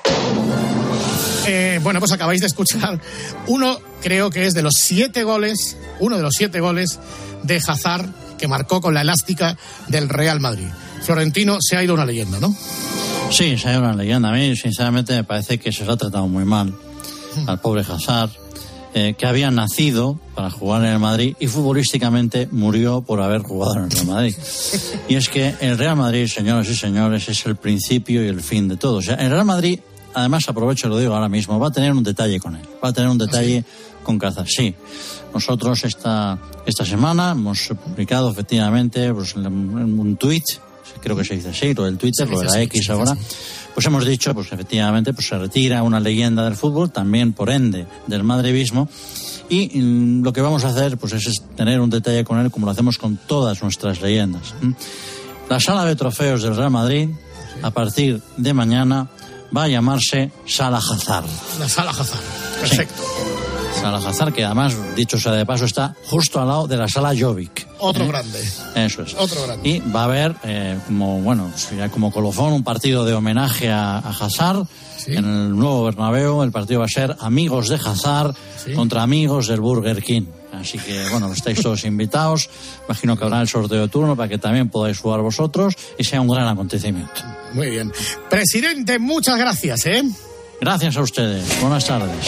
S4: Eh, bueno, pues acabáis de escuchar uno, creo que es de los siete goles, uno de los siete goles de Hazard que marcó con la elástica del Real Madrid. Florentino, se ha ido una leyenda, ¿no?
S2: Sí, se ha ido una leyenda. A mí, sinceramente, me parece que se lo ha tratado muy mal al pobre Hazard, eh, que había nacido para jugar en el Madrid y futbolísticamente murió por haber jugado en el Real Madrid. Y es que el Real Madrid, señoras y señores, es el principio y el fin de todo. O sea, el Real Madrid, además, aprovecho y lo digo ahora mismo, va a tener un detalle con él. Va a tener un detalle ¿sí? con Hazard. Sí. Nosotros esta, esta semana hemos publicado efectivamente pues, un tuit, creo que se dice así, lo del Twitter, lo de la X ahora, pues hemos dicho, pues efectivamente, pues se retira una leyenda del fútbol, también por ende del madridismo, y mm, lo que vamos a hacer pues es tener un detalle con él como lo hacemos con todas nuestras leyendas. La sala de trofeos del Real Madrid, a partir de mañana, va a llamarse Sala Hazard.
S4: La Sala Hazard, perfecto.
S2: Sí. Sala Hazard, que además, dicho sea de paso, está justo al lado de la Sala Jovic.
S4: Otro
S2: ¿eh?
S4: grande.
S2: Eso es.
S4: Otro grande.
S2: Y va a haber, eh, como bueno, como colofón, un partido de homenaje a, a Hazard, ¿sí? En el nuevo Bernabéu. El partido va a ser amigos de Hazard, ¿sí? contra amigos del Burger King. Así que, bueno, estáis todos invitados. Imagino que habrá el sorteo de turno para que también podáis jugar vosotros y sea un gran acontecimiento.
S4: Muy bien. Presidente, muchas gracias, ¿eh?
S2: Gracias a ustedes. Buenas tardes.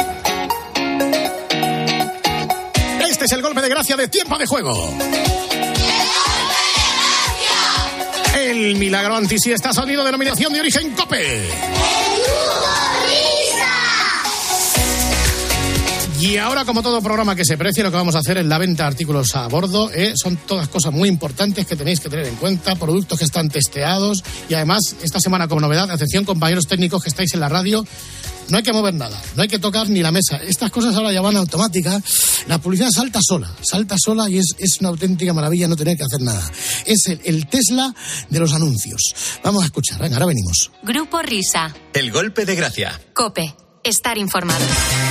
S4: Este es el golpe de gracia de Tiempo de Juego. El milagro antisiesta, sonido de denominación de origen COPE. Y ahora, como todo programa que se precie, lo que vamos a hacer es la venta de artículos a bordo. ¿eh? Son todas cosas muy importantes que tenéis que tener en cuenta, productos que están testeados. Y además, esta semana como novedad, atención compañeros técnicos que estáis en la radio, no hay que mover nada, no hay que tocar ni la mesa. Estas cosas ahora ya van automáticas. La publicidad salta sola, salta sola y es, es una auténtica maravilla no tener que hacer nada. Es el, el Tesla de los anuncios. Vamos a escuchar, venga, ahora venimos.
S1: Grupo Risa.
S21: El golpe de gracia.
S1: COPE. Estar informado.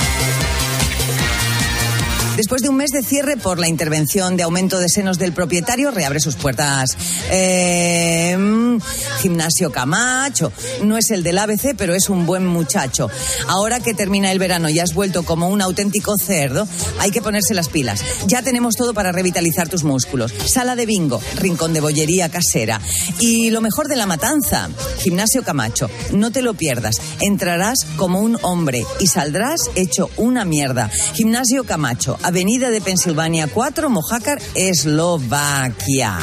S22: Después de un mes de cierre por la intervención de aumento de senos del propietario, reabre sus puertas. Eh, Gimnasio Camacho. No es el del A B C, pero es un buen muchacho. Ahora que termina el verano y has vuelto como un auténtico cerdo, hay que ponerse las pilas. Ya tenemos todo para revitalizar tus músculos. Sala de bingo, rincón de bollería casera. Y lo mejor de la matanza, Gimnasio Camacho. No te lo pierdas. Entrarás como un hombre y saldrás hecho una mierda. Gimnasio Camacho. Avenida de Pensilvania cuatro, Mojácar, Eslovaquia.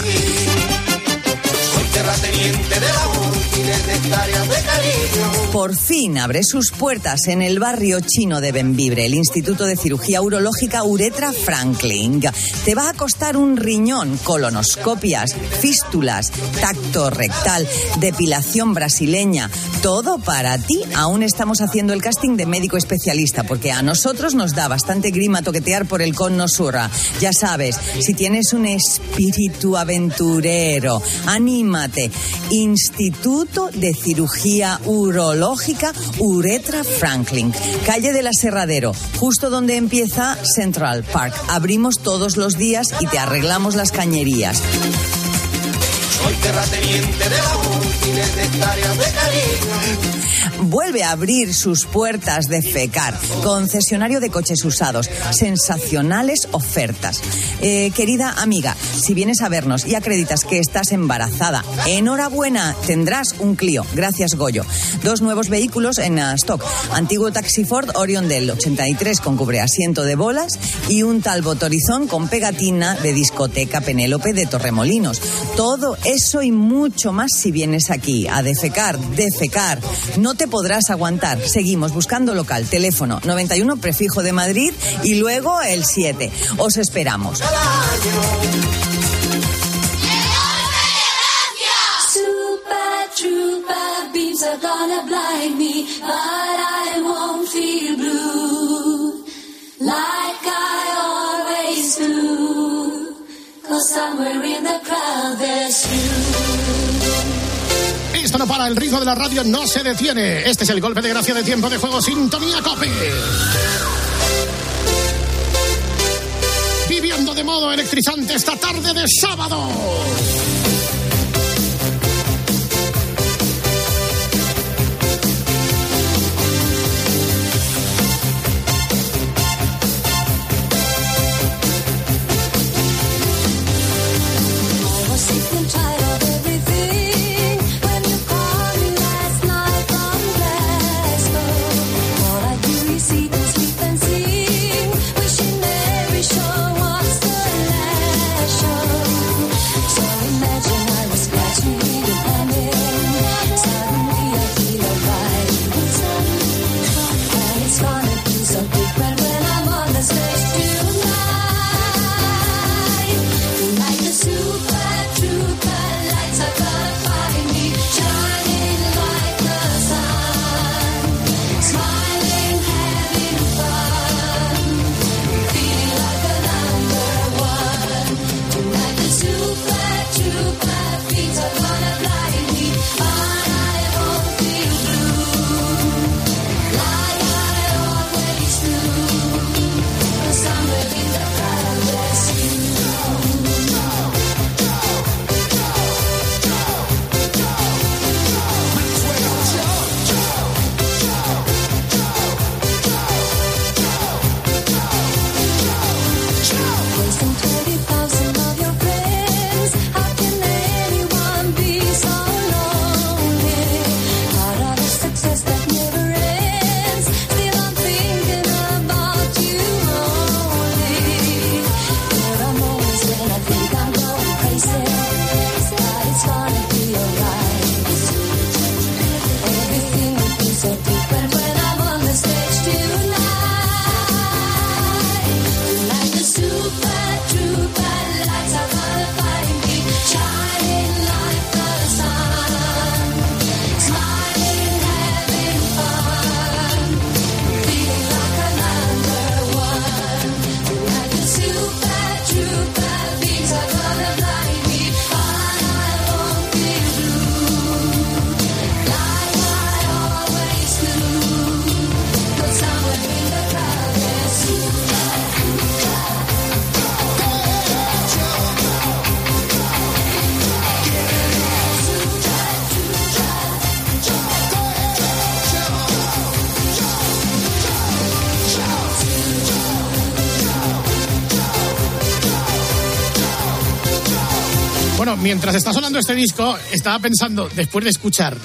S22: Por fin abre sus puertas en el barrio chino de Bembibre el Instituto de Cirugía Urológica Uretra Franklin. Te va a costar un riñón, colonoscopias, fístulas, tacto rectal, depilación brasileña, todo para ti. Aún estamos haciendo el casting de médico especialista porque a nosotros nos da bastante grima toquetear por el cono sur. Ya sabes, si tienes un espíritu aventurero, anímate. Instituto de Cirugía Urológica Uretra Franklin, calle del Aserradero, justo donde empieza Central Park. Abrimos todos los días y te arreglamos las cañerías.
S10: Soy terrateniente de la multinecesaria de cariño.
S22: Vuelve a abrir sus puertas de FECAR, concesionario de coches usados. Sensacionales ofertas. Eh, querida amiga, si vienes a vernos y acreditas que estás embarazada, enhorabuena, tendrás un Clio. Gracias, Goyo. Dos nuevos vehículos en uh, stock. Antiguo taxi Ford Orion del ochenta y tres con cubreasiento de bolas y un Talbot Horizon con pegatina de discoteca Penélope de Torremolinos. Todo eso y mucho más si vienes aquí a defecar, defecar. No te podrás aguantar. Seguimos buscando local. Teléfono noventa y uno prefijo de Madrid y luego el siete. Os esperamos.
S3: are gonna blind me, but I won't feel blue like I always do, 'cause somewhere in the crowd there's you.
S4: Esto no para, el ritmo de la radio no se detiene. Este es el golpe de gracia de tiempo de juego Sintonía Cope. Viviendo de modo electrizante esta tarde de sábado. Bueno, mientras está sonando este disco, estaba pensando, después de escuchar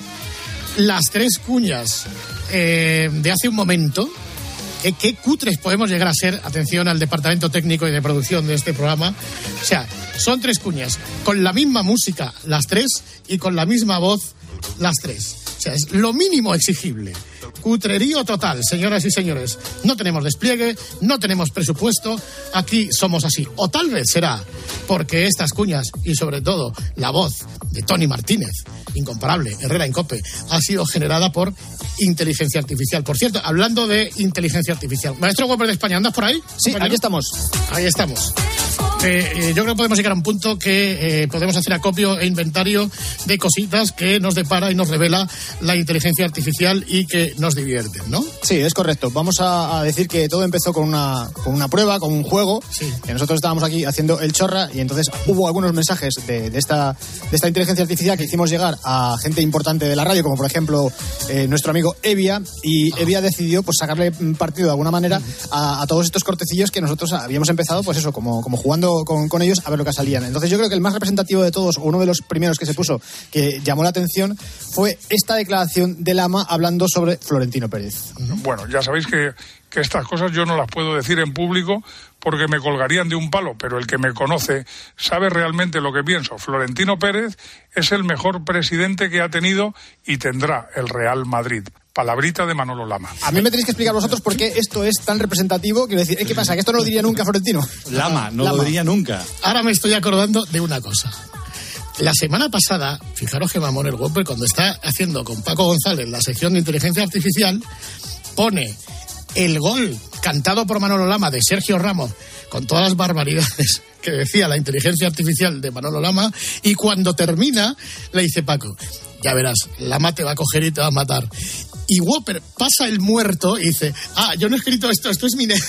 S4: las tres cuñas eh, de hace un momento, eh, qué cutres podemos llegar a ser, atención al departamento técnico y de producción de este programa. O sea, son tres cuñas, con la misma música las tres y con la misma voz las tres. O sea, es lo mínimo exigible. Cutrerío total, señoras y señores. No tenemos despliegue, no tenemos presupuesto, aquí somos así. O tal vez será porque estas cuñas y sobre todo la voz de Tony Martínez, incomparable, Herrera en COPE, ha sido generada por inteligencia artificial. Por cierto, hablando de inteligencia artificial, Maestro Webber de España, ¿andas por ahí?
S6: Sí, aquí estamos.
S4: Ahí estamos. Eh, eh, yo creo que podemos llegar a un punto que eh, podemos hacer acopio e inventario de cositas que nos depara y nos revela la inteligencia artificial y que nos divierten, ¿no?
S6: Sí, es correcto. Vamos a, a decir que todo empezó con una, con una prueba, con un juego, sí. Que nosotros estábamos aquí haciendo el chorra y entonces hubo algunos mensajes de, de, esta, de esta inteligencia artificial que hicimos llegar a gente importante de la radio, como por ejemplo eh, nuestro amigo Evia, y Evia decidió pues sacarle partido de alguna manera a, a todos estos cortecillos que nosotros habíamos empezado, pues eso, como, como jugando Con, con ellos a ver lo que salían. Entonces yo creo que el más representativo de todos, o uno de los primeros que se puso, que llamó la atención, fue esta declaración del ama hablando sobre Florentino Pérez.
S5: Bueno, ya sabéis que, que estas cosas yo no las puedo decir en público porque me colgarían de un palo, pero el que me conoce sabe realmente lo que pienso. Florentino Pérez es el mejor presidente que ha tenido y tendrá el Real Madrid. Palabrita de Manolo Lama.
S6: A mí me tenéis que explicar vosotros por qué esto es tan representativo. Quiero decir, ¿eh, ¿qué pasa? ¿Que esto no lo diría nunca Florentino?
S13: Lama, no Lama. Lo diría nunca.
S4: Ahora me estoy acordando de una cosa. La semana pasada, fijaros que mamón el Whopper, cuando está haciendo con Paco González la sección de inteligencia artificial, pone el gol cantado por Manolo Lama de Sergio Ramos con todas las barbaridades que decía la inteligencia artificial de Manolo Lama, y cuando termina le dice Paco, ya verás, Lama te va a coger y te va a matar. Y Whopper pasa el muerto y dice, ah, yo no he escrito esto, esto es mi... Ne-".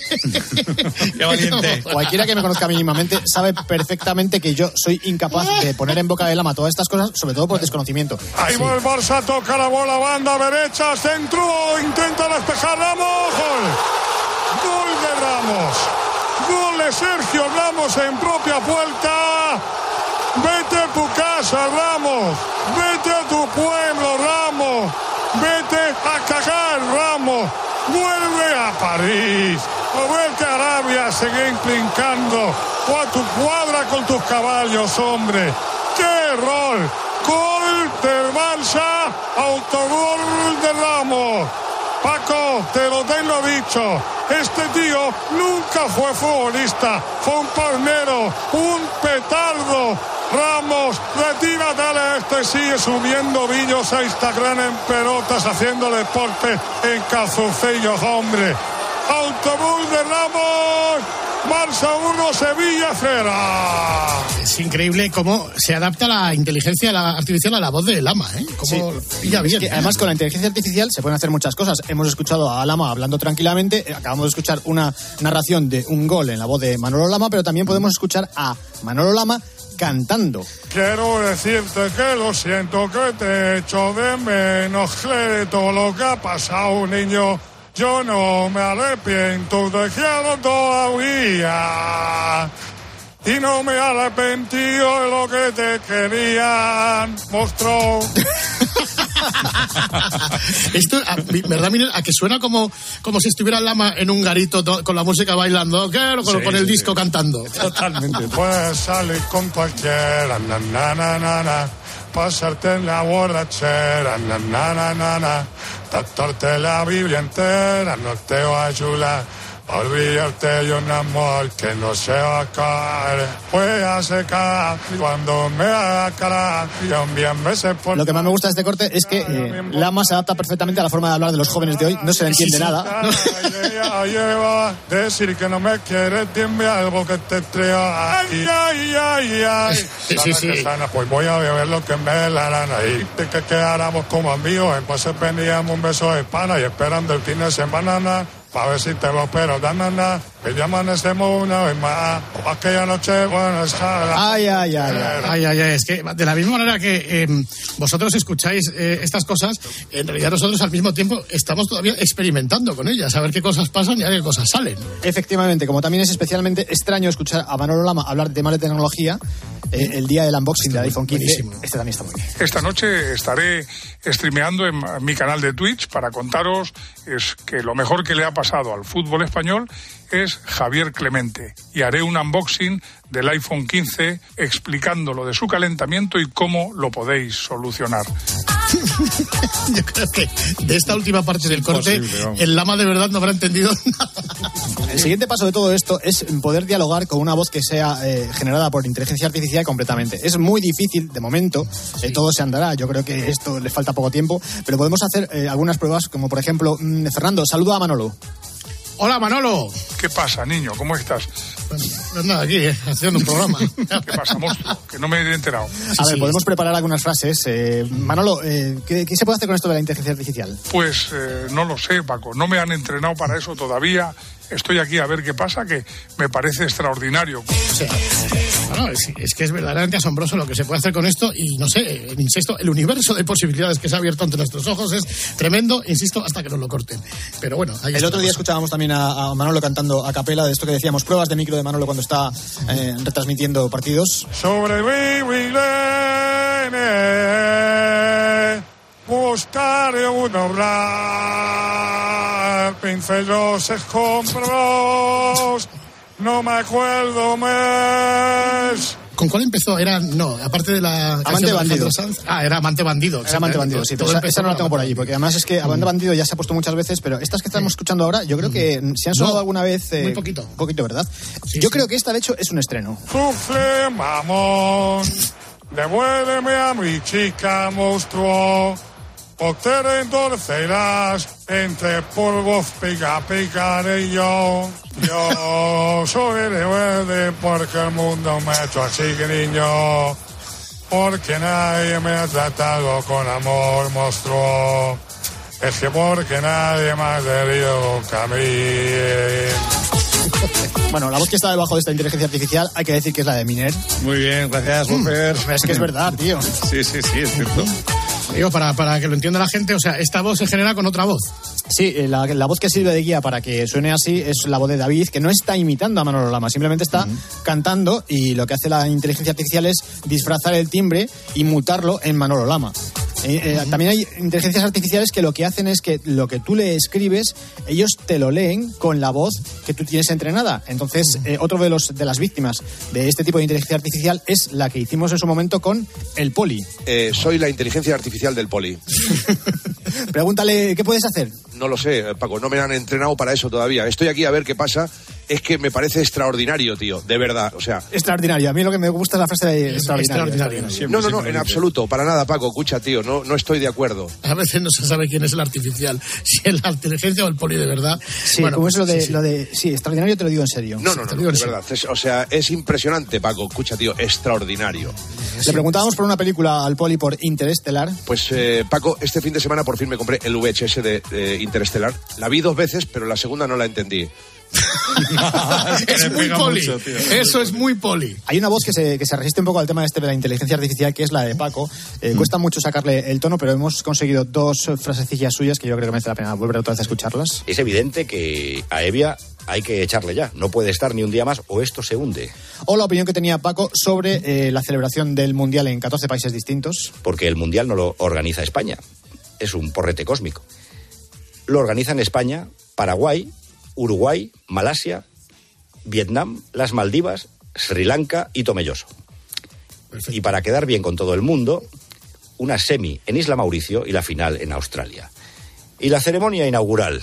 S6: Qué valiente. Cualquiera que me conozca mínimamente sabe perfectamente que yo soy incapaz de poner en boca de Lama todas estas cosas, sobre todo por desconocimiento.
S5: Ahí va el Barça, toca la bola, banda derecha, centro, intenta despejar Ramos, gol. Gol de Ramos. Gol de Sergio Ramos en propia puerta. Vete a tu casa, Ramos. Vete a tu pueblo, Ramos. Vete a cagar, Ramos. Vuelve a París. O vete a Arabia a seguir brincando. O a tu cuadra con tus caballos, hombre. ¡Qué error! Gol del Barça. Autogol de Ramos. Paco, te lo tengo dicho. Este tío nunca fue futbolista. Fue un palmero, un petardo. Ramos, retírate a este, sigue subiendo vídeos a Instagram en pelotas, haciendo deporte en calzoncillos, hombre. Autobús de Ramos, Barça uno, Sevilla cero.
S4: Es increíble cómo se adapta la inteligencia artificial a la voz de Lama, ¿eh? Cómo
S6: sí.
S4: pilla bien.
S6: Es que, además, con la inteligencia artificial se pueden hacer muchas cosas. Hemos escuchado a Lama hablando tranquilamente, acabamos de escuchar una narración de un gol en la voz de Manolo Lama, pero también podemos escuchar a Manolo Lama cantando.
S5: Quiero decirte que lo siento, que te echo de menos, que todo lo que ha pasado, niño, yo no me arrepiento, te quiero todavía. Y no me arrepentí de lo que te querían, monstruo.
S4: Esto, a, ¿verdad, Miguel? A que suena como, como si estuviera Lama en un garito to, con la música bailando, claro, con, sí, con el sí, disco sí. cantando.
S5: Totalmente. Puedes salir con cualquiera, na, na, na, na, na. Pasarte en la borrachera, na, na, na, na, na. Tatuarte la Biblia entera no te va a ayudar. Olvídate de un amor que no se va a acabar. Voy a secar cuando me haga cara. Por...
S6: Lo que más me gusta de este corte es que eh, Lama se adapta perfectamente a la forma de hablar de los jóvenes de hoy. No se le entiende nada.
S5: Decir que no me quieres, dime algo que te estrella. Ay, ay, ay, ay.
S4: Sí, sí, sí.
S5: Pues voy a beber lo que me dé la gana. Y que quedáramos como amigos. Entonces veníamos un beso de pana y esperando el fin de semana. A ver si te lo espero, danana, que ya amanecemos una vez más, o aquella noche, bueno, está...
S6: Ay, ay, ay, ay,
S4: ay, ay, ay, es que de la misma manera que eh, vosotros escucháis eh, estas cosas, en realidad nosotros al mismo tiempo estamos todavía experimentando con ellas, a ver qué cosas pasan y a ver qué cosas salen.
S6: Efectivamente, como también es especialmente extraño escuchar a Manolo Lama hablar de temas de tecnología, eh, el día del unboxing del iPhone quince, buenísimo. Este también está muy bien.
S5: Esta noche estaré streameando en mi canal de Twitch para contaros es que lo mejor que le ha pasado al fútbol español es Javier Clemente, y haré un unboxing del iPhone quince explicándolo de su calentamiento y cómo lo podéis solucionar.
S4: Yo creo que de esta última parte del corte el Lama de verdad no habrá entendido nada.
S6: El siguiente paso de todo esto es poder dialogar con una voz que sea eh, generada por inteligencia artificial completamente. Es muy difícil, de momento, eh, todo se andará. Yo creo que esto le falta poco tiempo, pero podemos hacer eh, algunas pruebas, como por ejemplo, mmm, Fernando, saluda a Manolo.
S4: Hola, Manolo.
S5: ¿Qué pasa, niño? ¿Cómo estás?
S4: Pues nada, aquí, eh, haciendo un programa.
S5: ¿Qué pasa, monstruo? Que no me he enterado.
S6: Sí, a ver, sí, podemos sí. preparar algunas frases. Eh, Manolo, eh, ¿qué, ¿qué se puede hacer con esto de la inteligencia artificial?
S5: Pues eh, no lo sé, Paco. No me han entrenado para eso todavía. Estoy aquí a ver qué pasa, que me parece extraordinario.
S4: Sí. Bueno, es, es que es verdaderamente asombroso lo que se puede hacer con esto y, no sé, insisto, el universo de posibilidades que se ha abierto ante nuestros ojos es tremendo, insisto, hasta que nos lo corten. Pero bueno, ahí
S6: el otro día escuchábamos también a, a Manolo cantando a capela de esto que decíamos, pruebas de micro de Manolo cuando está eh, retransmitiendo partidos.
S5: Sobreviviré, buscaré un obrar, pincelos escombros, no me acuerdo más.
S4: ¿Con cuál empezó? Era, no, aparte de la...
S6: Amante Bandido.
S4: Ah, era Amante Bandido.
S6: Era Amante Bandido, sí. Esa, esa no la tengo por allí, porque además es que Amante Bandido ya se ha puesto muchas veces, pero estas que estamos escuchando ahora, yo creo que si han sonado no, alguna vez... Eh,
S4: muy poquito.
S6: Un poquito, ¿verdad? Sí, yo sí. creo que esta, de hecho, es un estreno.
S5: Sufle, mamón, devuélveme a mi chica monstruo, o te endorcerás entre polvos pica picaré yo. Yo soy rebelde porque el mundo me ha hecho así, niño, porque nadie me ha tratado con amor, monstruo. Es que porque nadie me ha querido que a mí.
S6: Bueno, la voz que está debajo de esta inteligencia artificial hay que decir que es la de Miner.
S7: Muy bien, gracias, Wolfer.
S6: Es que es verdad, tío.
S7: Sí, sí, sí, es cierto.
S4: Digo, para, para que lo entienda la gente, o sea, esta voz se genera con otra voz.
S6: Sí, la, la voz que sirve de guía para que suene así es la voz de David, que no está imitando a Manolo Lama, simplemente está uh-huh. cantando, y lo que hace la inteligencia artificial es disfrazar el timbre y mutarlo en Manolo Lama. Eh, eh, uh-huh. También hay inteligencias artificiales que lo que hacen es que lo que tú le escribes, ellos te lo leen con la voz que tú tienes entrenada. Entonces, uh-huh. eh, otro de, los, de las víctimas de este tipo de inteligencia artificial es la que hicimos en su momento con el Poli.
S19: Eh, soy la inteligencia artificial del Poli.
S6: Pregúntale, ¿qué puedes hacer?
S19: No lo sé, Paco, no me han entrenado para eso todavía. Estoy aquí a ver qué pasa. Es que me parece extraordinario, tío, de verdad, o sea...
S6: Extraordinario, a mí lo que me gusta es la frase de extraordinario.
S19: extraordinario. Siempre, no, no, no, en absoluto, para nada, Paco, escucha, tío, no, no estoy de acuerdo.
S4: A veces no se sabe quién es el artificial, si es la inteligencia o el Poli de verdad.
S6: Sí,
S4: bueno,
S6: como es lo de,
S4: sí, sí.
S6: lo de... Sí, extraordinario te lo digo en serio.
S19: No, no, no, no, de verdad, es, o sea, es impresionante, Paco, escucha, tío, extraordinario.
S6: Le preguntábamos por una película al Poli por Interestelar.
S19: Pues, eh, Paco, este fin de semana por fin me compré el V H S de eh, Interestelar. La vi dos veces, pero la segunda no la entendí.
S4: Es muy Poli, mucho, eso es muy Poli.
S6: Hay una voz que se, que se resiste un poco al tema este de la inteligencia artificial, que es la de Paco. eh, mm. Cuesta mucho sacarle el tono, pero hemos conseguido dos frasecillas suyas que yo creo que merece la pena volver otra vez a escucharlas.
S11: Es evidente que a Evia hay que echarle ya, no puede estar ni un día más o esto se hunde.
S6: O la opinión que tenía Paco sobre eh, la celebración del Mundial en catorce países distintos.
S11: Porque el Mundial no lo organiza España, es un porrete cósmico. Lo organizan España, Paraguay, Uruguay, Malasia, Vietnam, las Maldivas, Sri Lanka y Tomelloso. Perfecto. Y para quedar bien con todo el mundo, una semi en Isla Mauricio y la final en Australia. Y la ceremonia inaugural,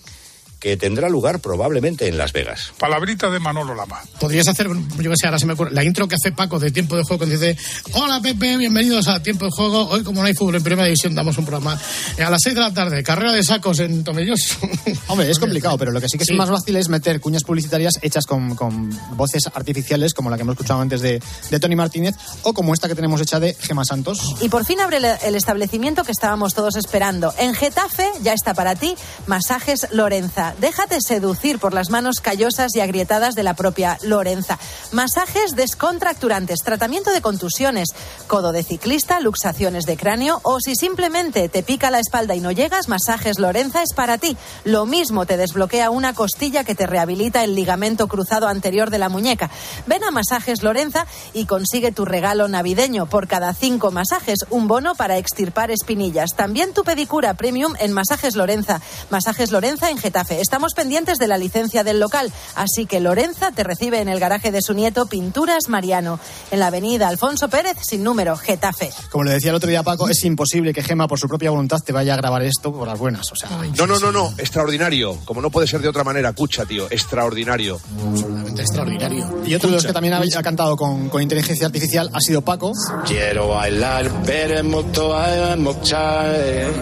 S11: que tendrá lugar probablemente en Las Vegas.
S5: Palabrita de Manolo Lama.
S4: Podrías hacer, yo que sé, ahora se me ocurre, la intro que hace Paco de Tiempo de Juego, cuando dice: hola Pepe, bienvenidos a Tiempo de Juego. Hoy, como no hay fútbol en Primera División, damos un programa a las seis de la tarde, carrera de sacos en Tomelloso.
S6: Hombre, es complicado, pero lo que sí que es sí. más fácil es meter cuñas publicitarias hechas con, con voces artificiales, como la que hemos escuchado antes de, de Tony Martínez, o como esta que tenemos hecha de Gemma Santos.
S21: Y por fin abre el, el establecimiento que estábamos todos esperando. En Getafe ya está para ti Masajes Lorenza. Déjate seducir por las manos callosas y agrietadas de la propia Lorenza. Masajes descontracturantes, tratamiento de contusiones, codo de ciclista, luxaciones de cráneo, o si simplemente te pica la espalda y no llegas, Masajes Lorenza es para ti. Lo mismo te desbloquea una costilla que te rehabilita el ligamento cruzado anterior de la muñeca. Ven a Masajes Lorenza y consigue tu regalo navideño. Por cada cinco masajes, un bono para extirpar espinillas. También tu pedicura premium en Masajes Lorenza. Masajes Lorenza en Getafe. Estamos pendientes de la licencia del local, así que Lorenza te recibe en el garaje de su nieto Pinturas Mariano, en la avenida Alfonso Pérez, sin número, Getafe.
S6: Como le decía el otro día a Paco, es imposible que Gemma por su propia voluntad te vaya a grabar esto por las buenas, o sea...
S19: No, no, no, no, extraordinario, como no puede ser de otra manera, cucha, tío, extraordinario.
S4: Absolutamente extraordinario.
S6: Y otro de los que también ha, ha cantado con, con inteligencia artificial ha sido Paco.
S23: Quiero bailar, pero moto a mochar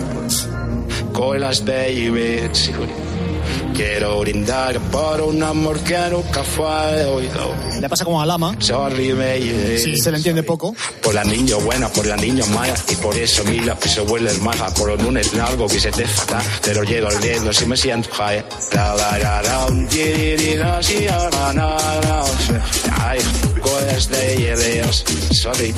S23: con las babies. Quiero brindar por un amor que nunca fue oído.
S6: Le pasa como a Lama.
S23: Sorry, baby.
S6: Sí, se le entiende poco.
S23: Por la niña buena, por la niña mala. Y por eso mi lápiz se vuelve el maja. Por los lunes largo que se te fata. Pero llego al dedo si me siento high. Ay, cosas de ideas. Sorry.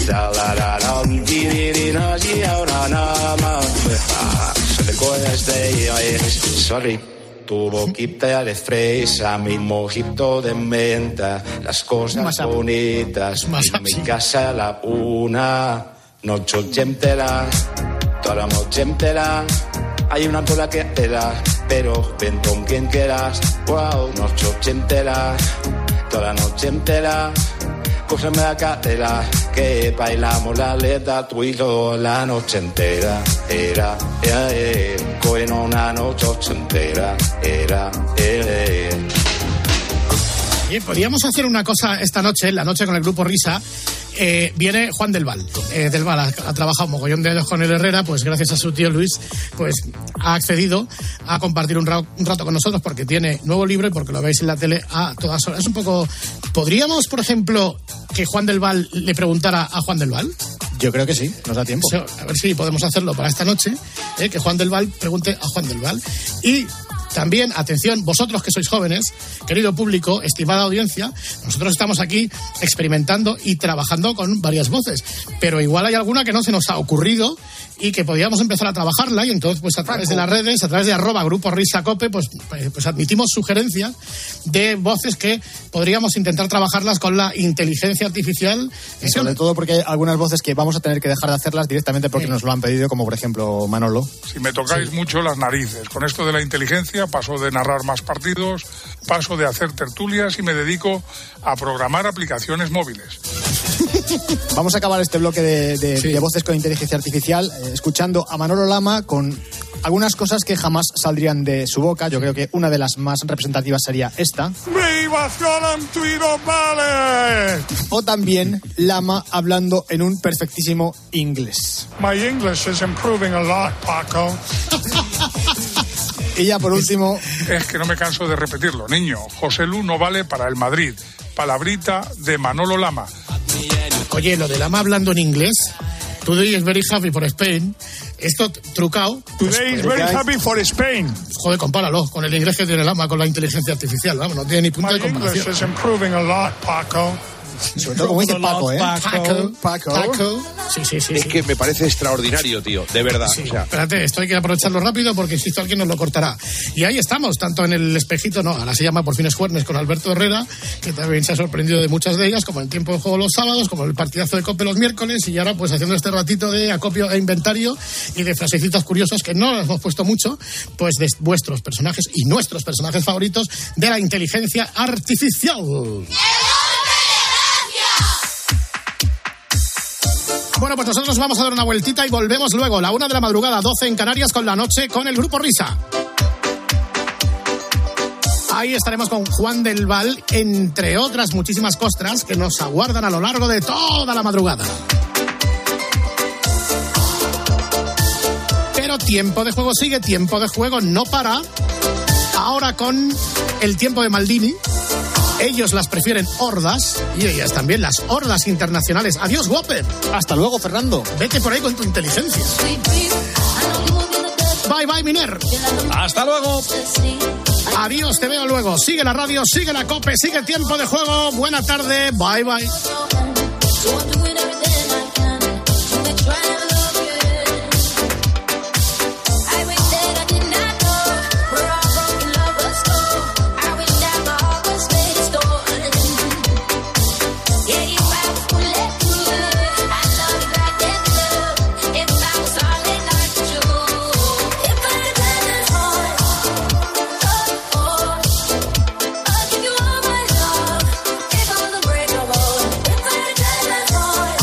S23: Cosas de ideas. Sorry. Tu boquita de fresa, mi mojito de menta, las cosas Masa. bonitas, Masa. en mi casa a la una, noche entera, toda la noche entera, hay una cola que te da, pero ven con quien quieras, wow, noche entera, toda la noche entera, cosa me da cadera, que bailamos la letra tú y yo la noche entera, era, era, era, con una noche entera, era, era, era.
S4: Oye, podríamos hacer una cosa esta noche, la noche con el grupo Risa. Eh, viene Juan del Val. Eh, del Val ha, ha trabajado un mogollón de años con el Herrera, pues gracias a su tío Luis, pues ha accedido a compartir un, ra- un rato con nosotros porque tiene nuevo libro y porque lo veis en la tele a todas horas. Es un poco... ¿Podríamos, por ejemplo, que Juan del Val le preguntara a Juan del Val?
S6: Yo creo que sí, nos da tiempo.
S4: A ver si podemos hacerlo para esta noche, eh, que Juan del Val pregunte a Juan del Val. Y también, atención, vosotros que sois jóvenes, querido público, estimada audiencia, nosotros estamos aquí experimentando y trabajando con varias voces, pero igual hay alguna que no se nos ha ocurrido y que podríamos empezar a trabajarla, y entonces pues a través de las redes, a través de arroba grupo Risa Cope, pues, pues admitimos sugerencias de voces que podríamos intentar trabajarlas con la inteligencia artificial.
S6: Y sobre todo porque hay algunas voces que vamos a tener que dejar de hacerlas directamente porque sí. nos lo han pedido, como por ejemplo Manolo.
S5: Si me tocáis sí. mucho las narices, con esto de la inteligencia paso de narrar más partidos, paso de hacer tertulias y me dedico a programar aplicaciones móviles.
S6: Vamos a acabar este bloque de, de, sí. de voces con inteligencia artificial eh, escuchando a Manolo Lama con algunas cosas que jamás saldrían de su boca. Yo creo que una de las más representativas sería esta. O también Lama hablando en un perfectísimo inglés.
S8: My English is improving a lot, Paco.
S6: Y ya por último...
S5: Es que no me canso de repetirlo, niño. José Lu no vale para el Madrid. Palabrita de Manolo Lama.
S4: Oye, lo de Lama hablando en inglés... Today is very happy for Spain. Esto trucado.
S8: Today is very happy for Spain.
S4: Joder, compáralo con el inglés que tiene Lama con la inteligencia artificial. Vamos, no tiene ni punto
S8: My
S4: de comparación.
S8: English is improving a lot, Paco.
S6: Sobre todo como dice Paco, ¿eh?
S4: Paco,
S6: Paco.
S4: Paco. Sí, sí, sí.
S19: Es
S4: sí.
S19: que me parece extraordinario, tío, de verdad.
S4: Sí,
S19: o sea.
S4: Espérate, esto hay que aprovecharlo rápido porque, insisto, alguien nos lo cortará. Y ahí estamos, tanto en el espejito, no, ahora se llama Por Fines Juernes con Alberto Herrera, que también se ha sorprendido de muchas de ellas, como el tiempo de juego los sábados, como el partidazo de Cope los miércoles, y ahora pues haciendo este ratito de acopio e inventario y de frasecitas curiosas que no hemos puesto mucho, pues de vuestros personajes y nuestros personajes favoritos de la inteligencia artificial. Bueno, pues nosotros vamos a dar una vueltita y volvemos luego, la una de la madrugada, doce en Canarias, con la noche con el Grupo Risa. Ahí estaremos con Juan del Val, entre otras muchísimas costras que nos aguardan a lo largo de toda la madrugada. Pero tiempo de juego sigue, tiempo de juego no para. Ahora con el tiempo de Maldini. Ellos las prefieren hordas y ellas también, las hordas internacionales. Adiós, Whopper.
S6: Hasta luego, Fernando.
S4: Vete por ahí con tu inteligencia. Bye, bye, Miner.
S13: Hasta luego.
S4: Adiós, te veo luego. Sigue la radio, sigue la Cope, sigue tiempo de juego. Buena tarde. Bye, bye.
S9: If I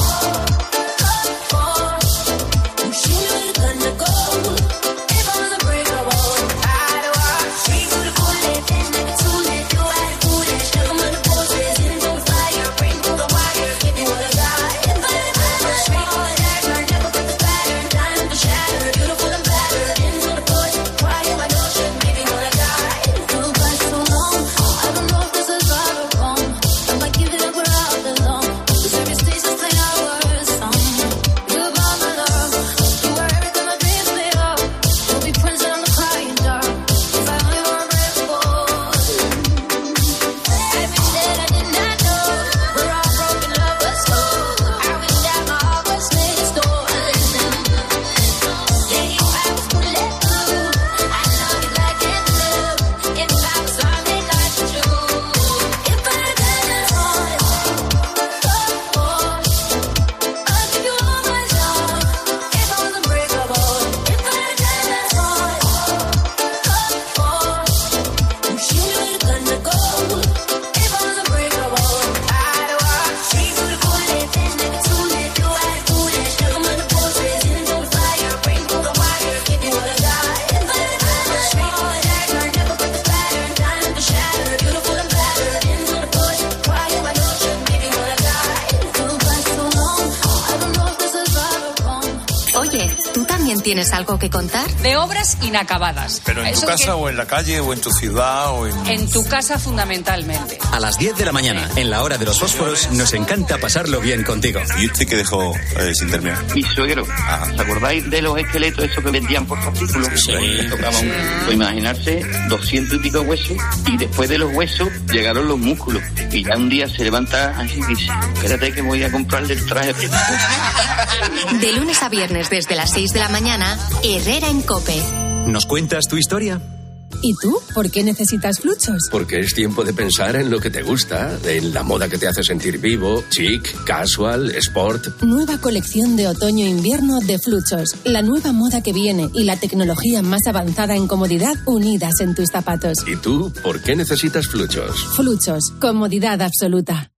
S1: tienes algo que contar?
S9: De obras inacabadas.
S12: ¿Pero en
S9: Eso
S12: tu casa
S9: que-
S12: o en la calle o en tu ciudad o en...?
S9: En tu casa fundamentalmente.
S14: A las diez de la mañana, en la hora de los fósforos, nos encanta pasarlo bien contigo.
S17: ¿Y este que dejó eh, sin terminar?
S24: Mi suegro, ¿os acordáis de los esqueletos esos que vendían por fascículos?
S17: Sí.
S24: Pues tocaban, pues imaginarse, doscientos y pico huesos, y después de los huesos llegaron los músculos. Y ya un día se levanta así y dice, espérate que voy a comprarle el traje.
S1: De lunes a viernes desde las seis de la mañana, Herrera en COPE.
S14: ¿Nos cuentas tu historia?
S25: ¿Y tú? ¿Por qué necesitas Fluchos?
S26: Porque es tiempo de pensar en lo que te gusta, en la moda que te hace sentir vivo, chic, casual, sport.
S25: Nueva colección de otoño-invierno de Fluchos. La nueva moda que viene y la tecnología más avanzada en comodidad unidas en tus zapatos.
S26: ¿Y tú? ¿Por qué necesitas Fluchos?
S25: Fluchos. Comodidad absoluta.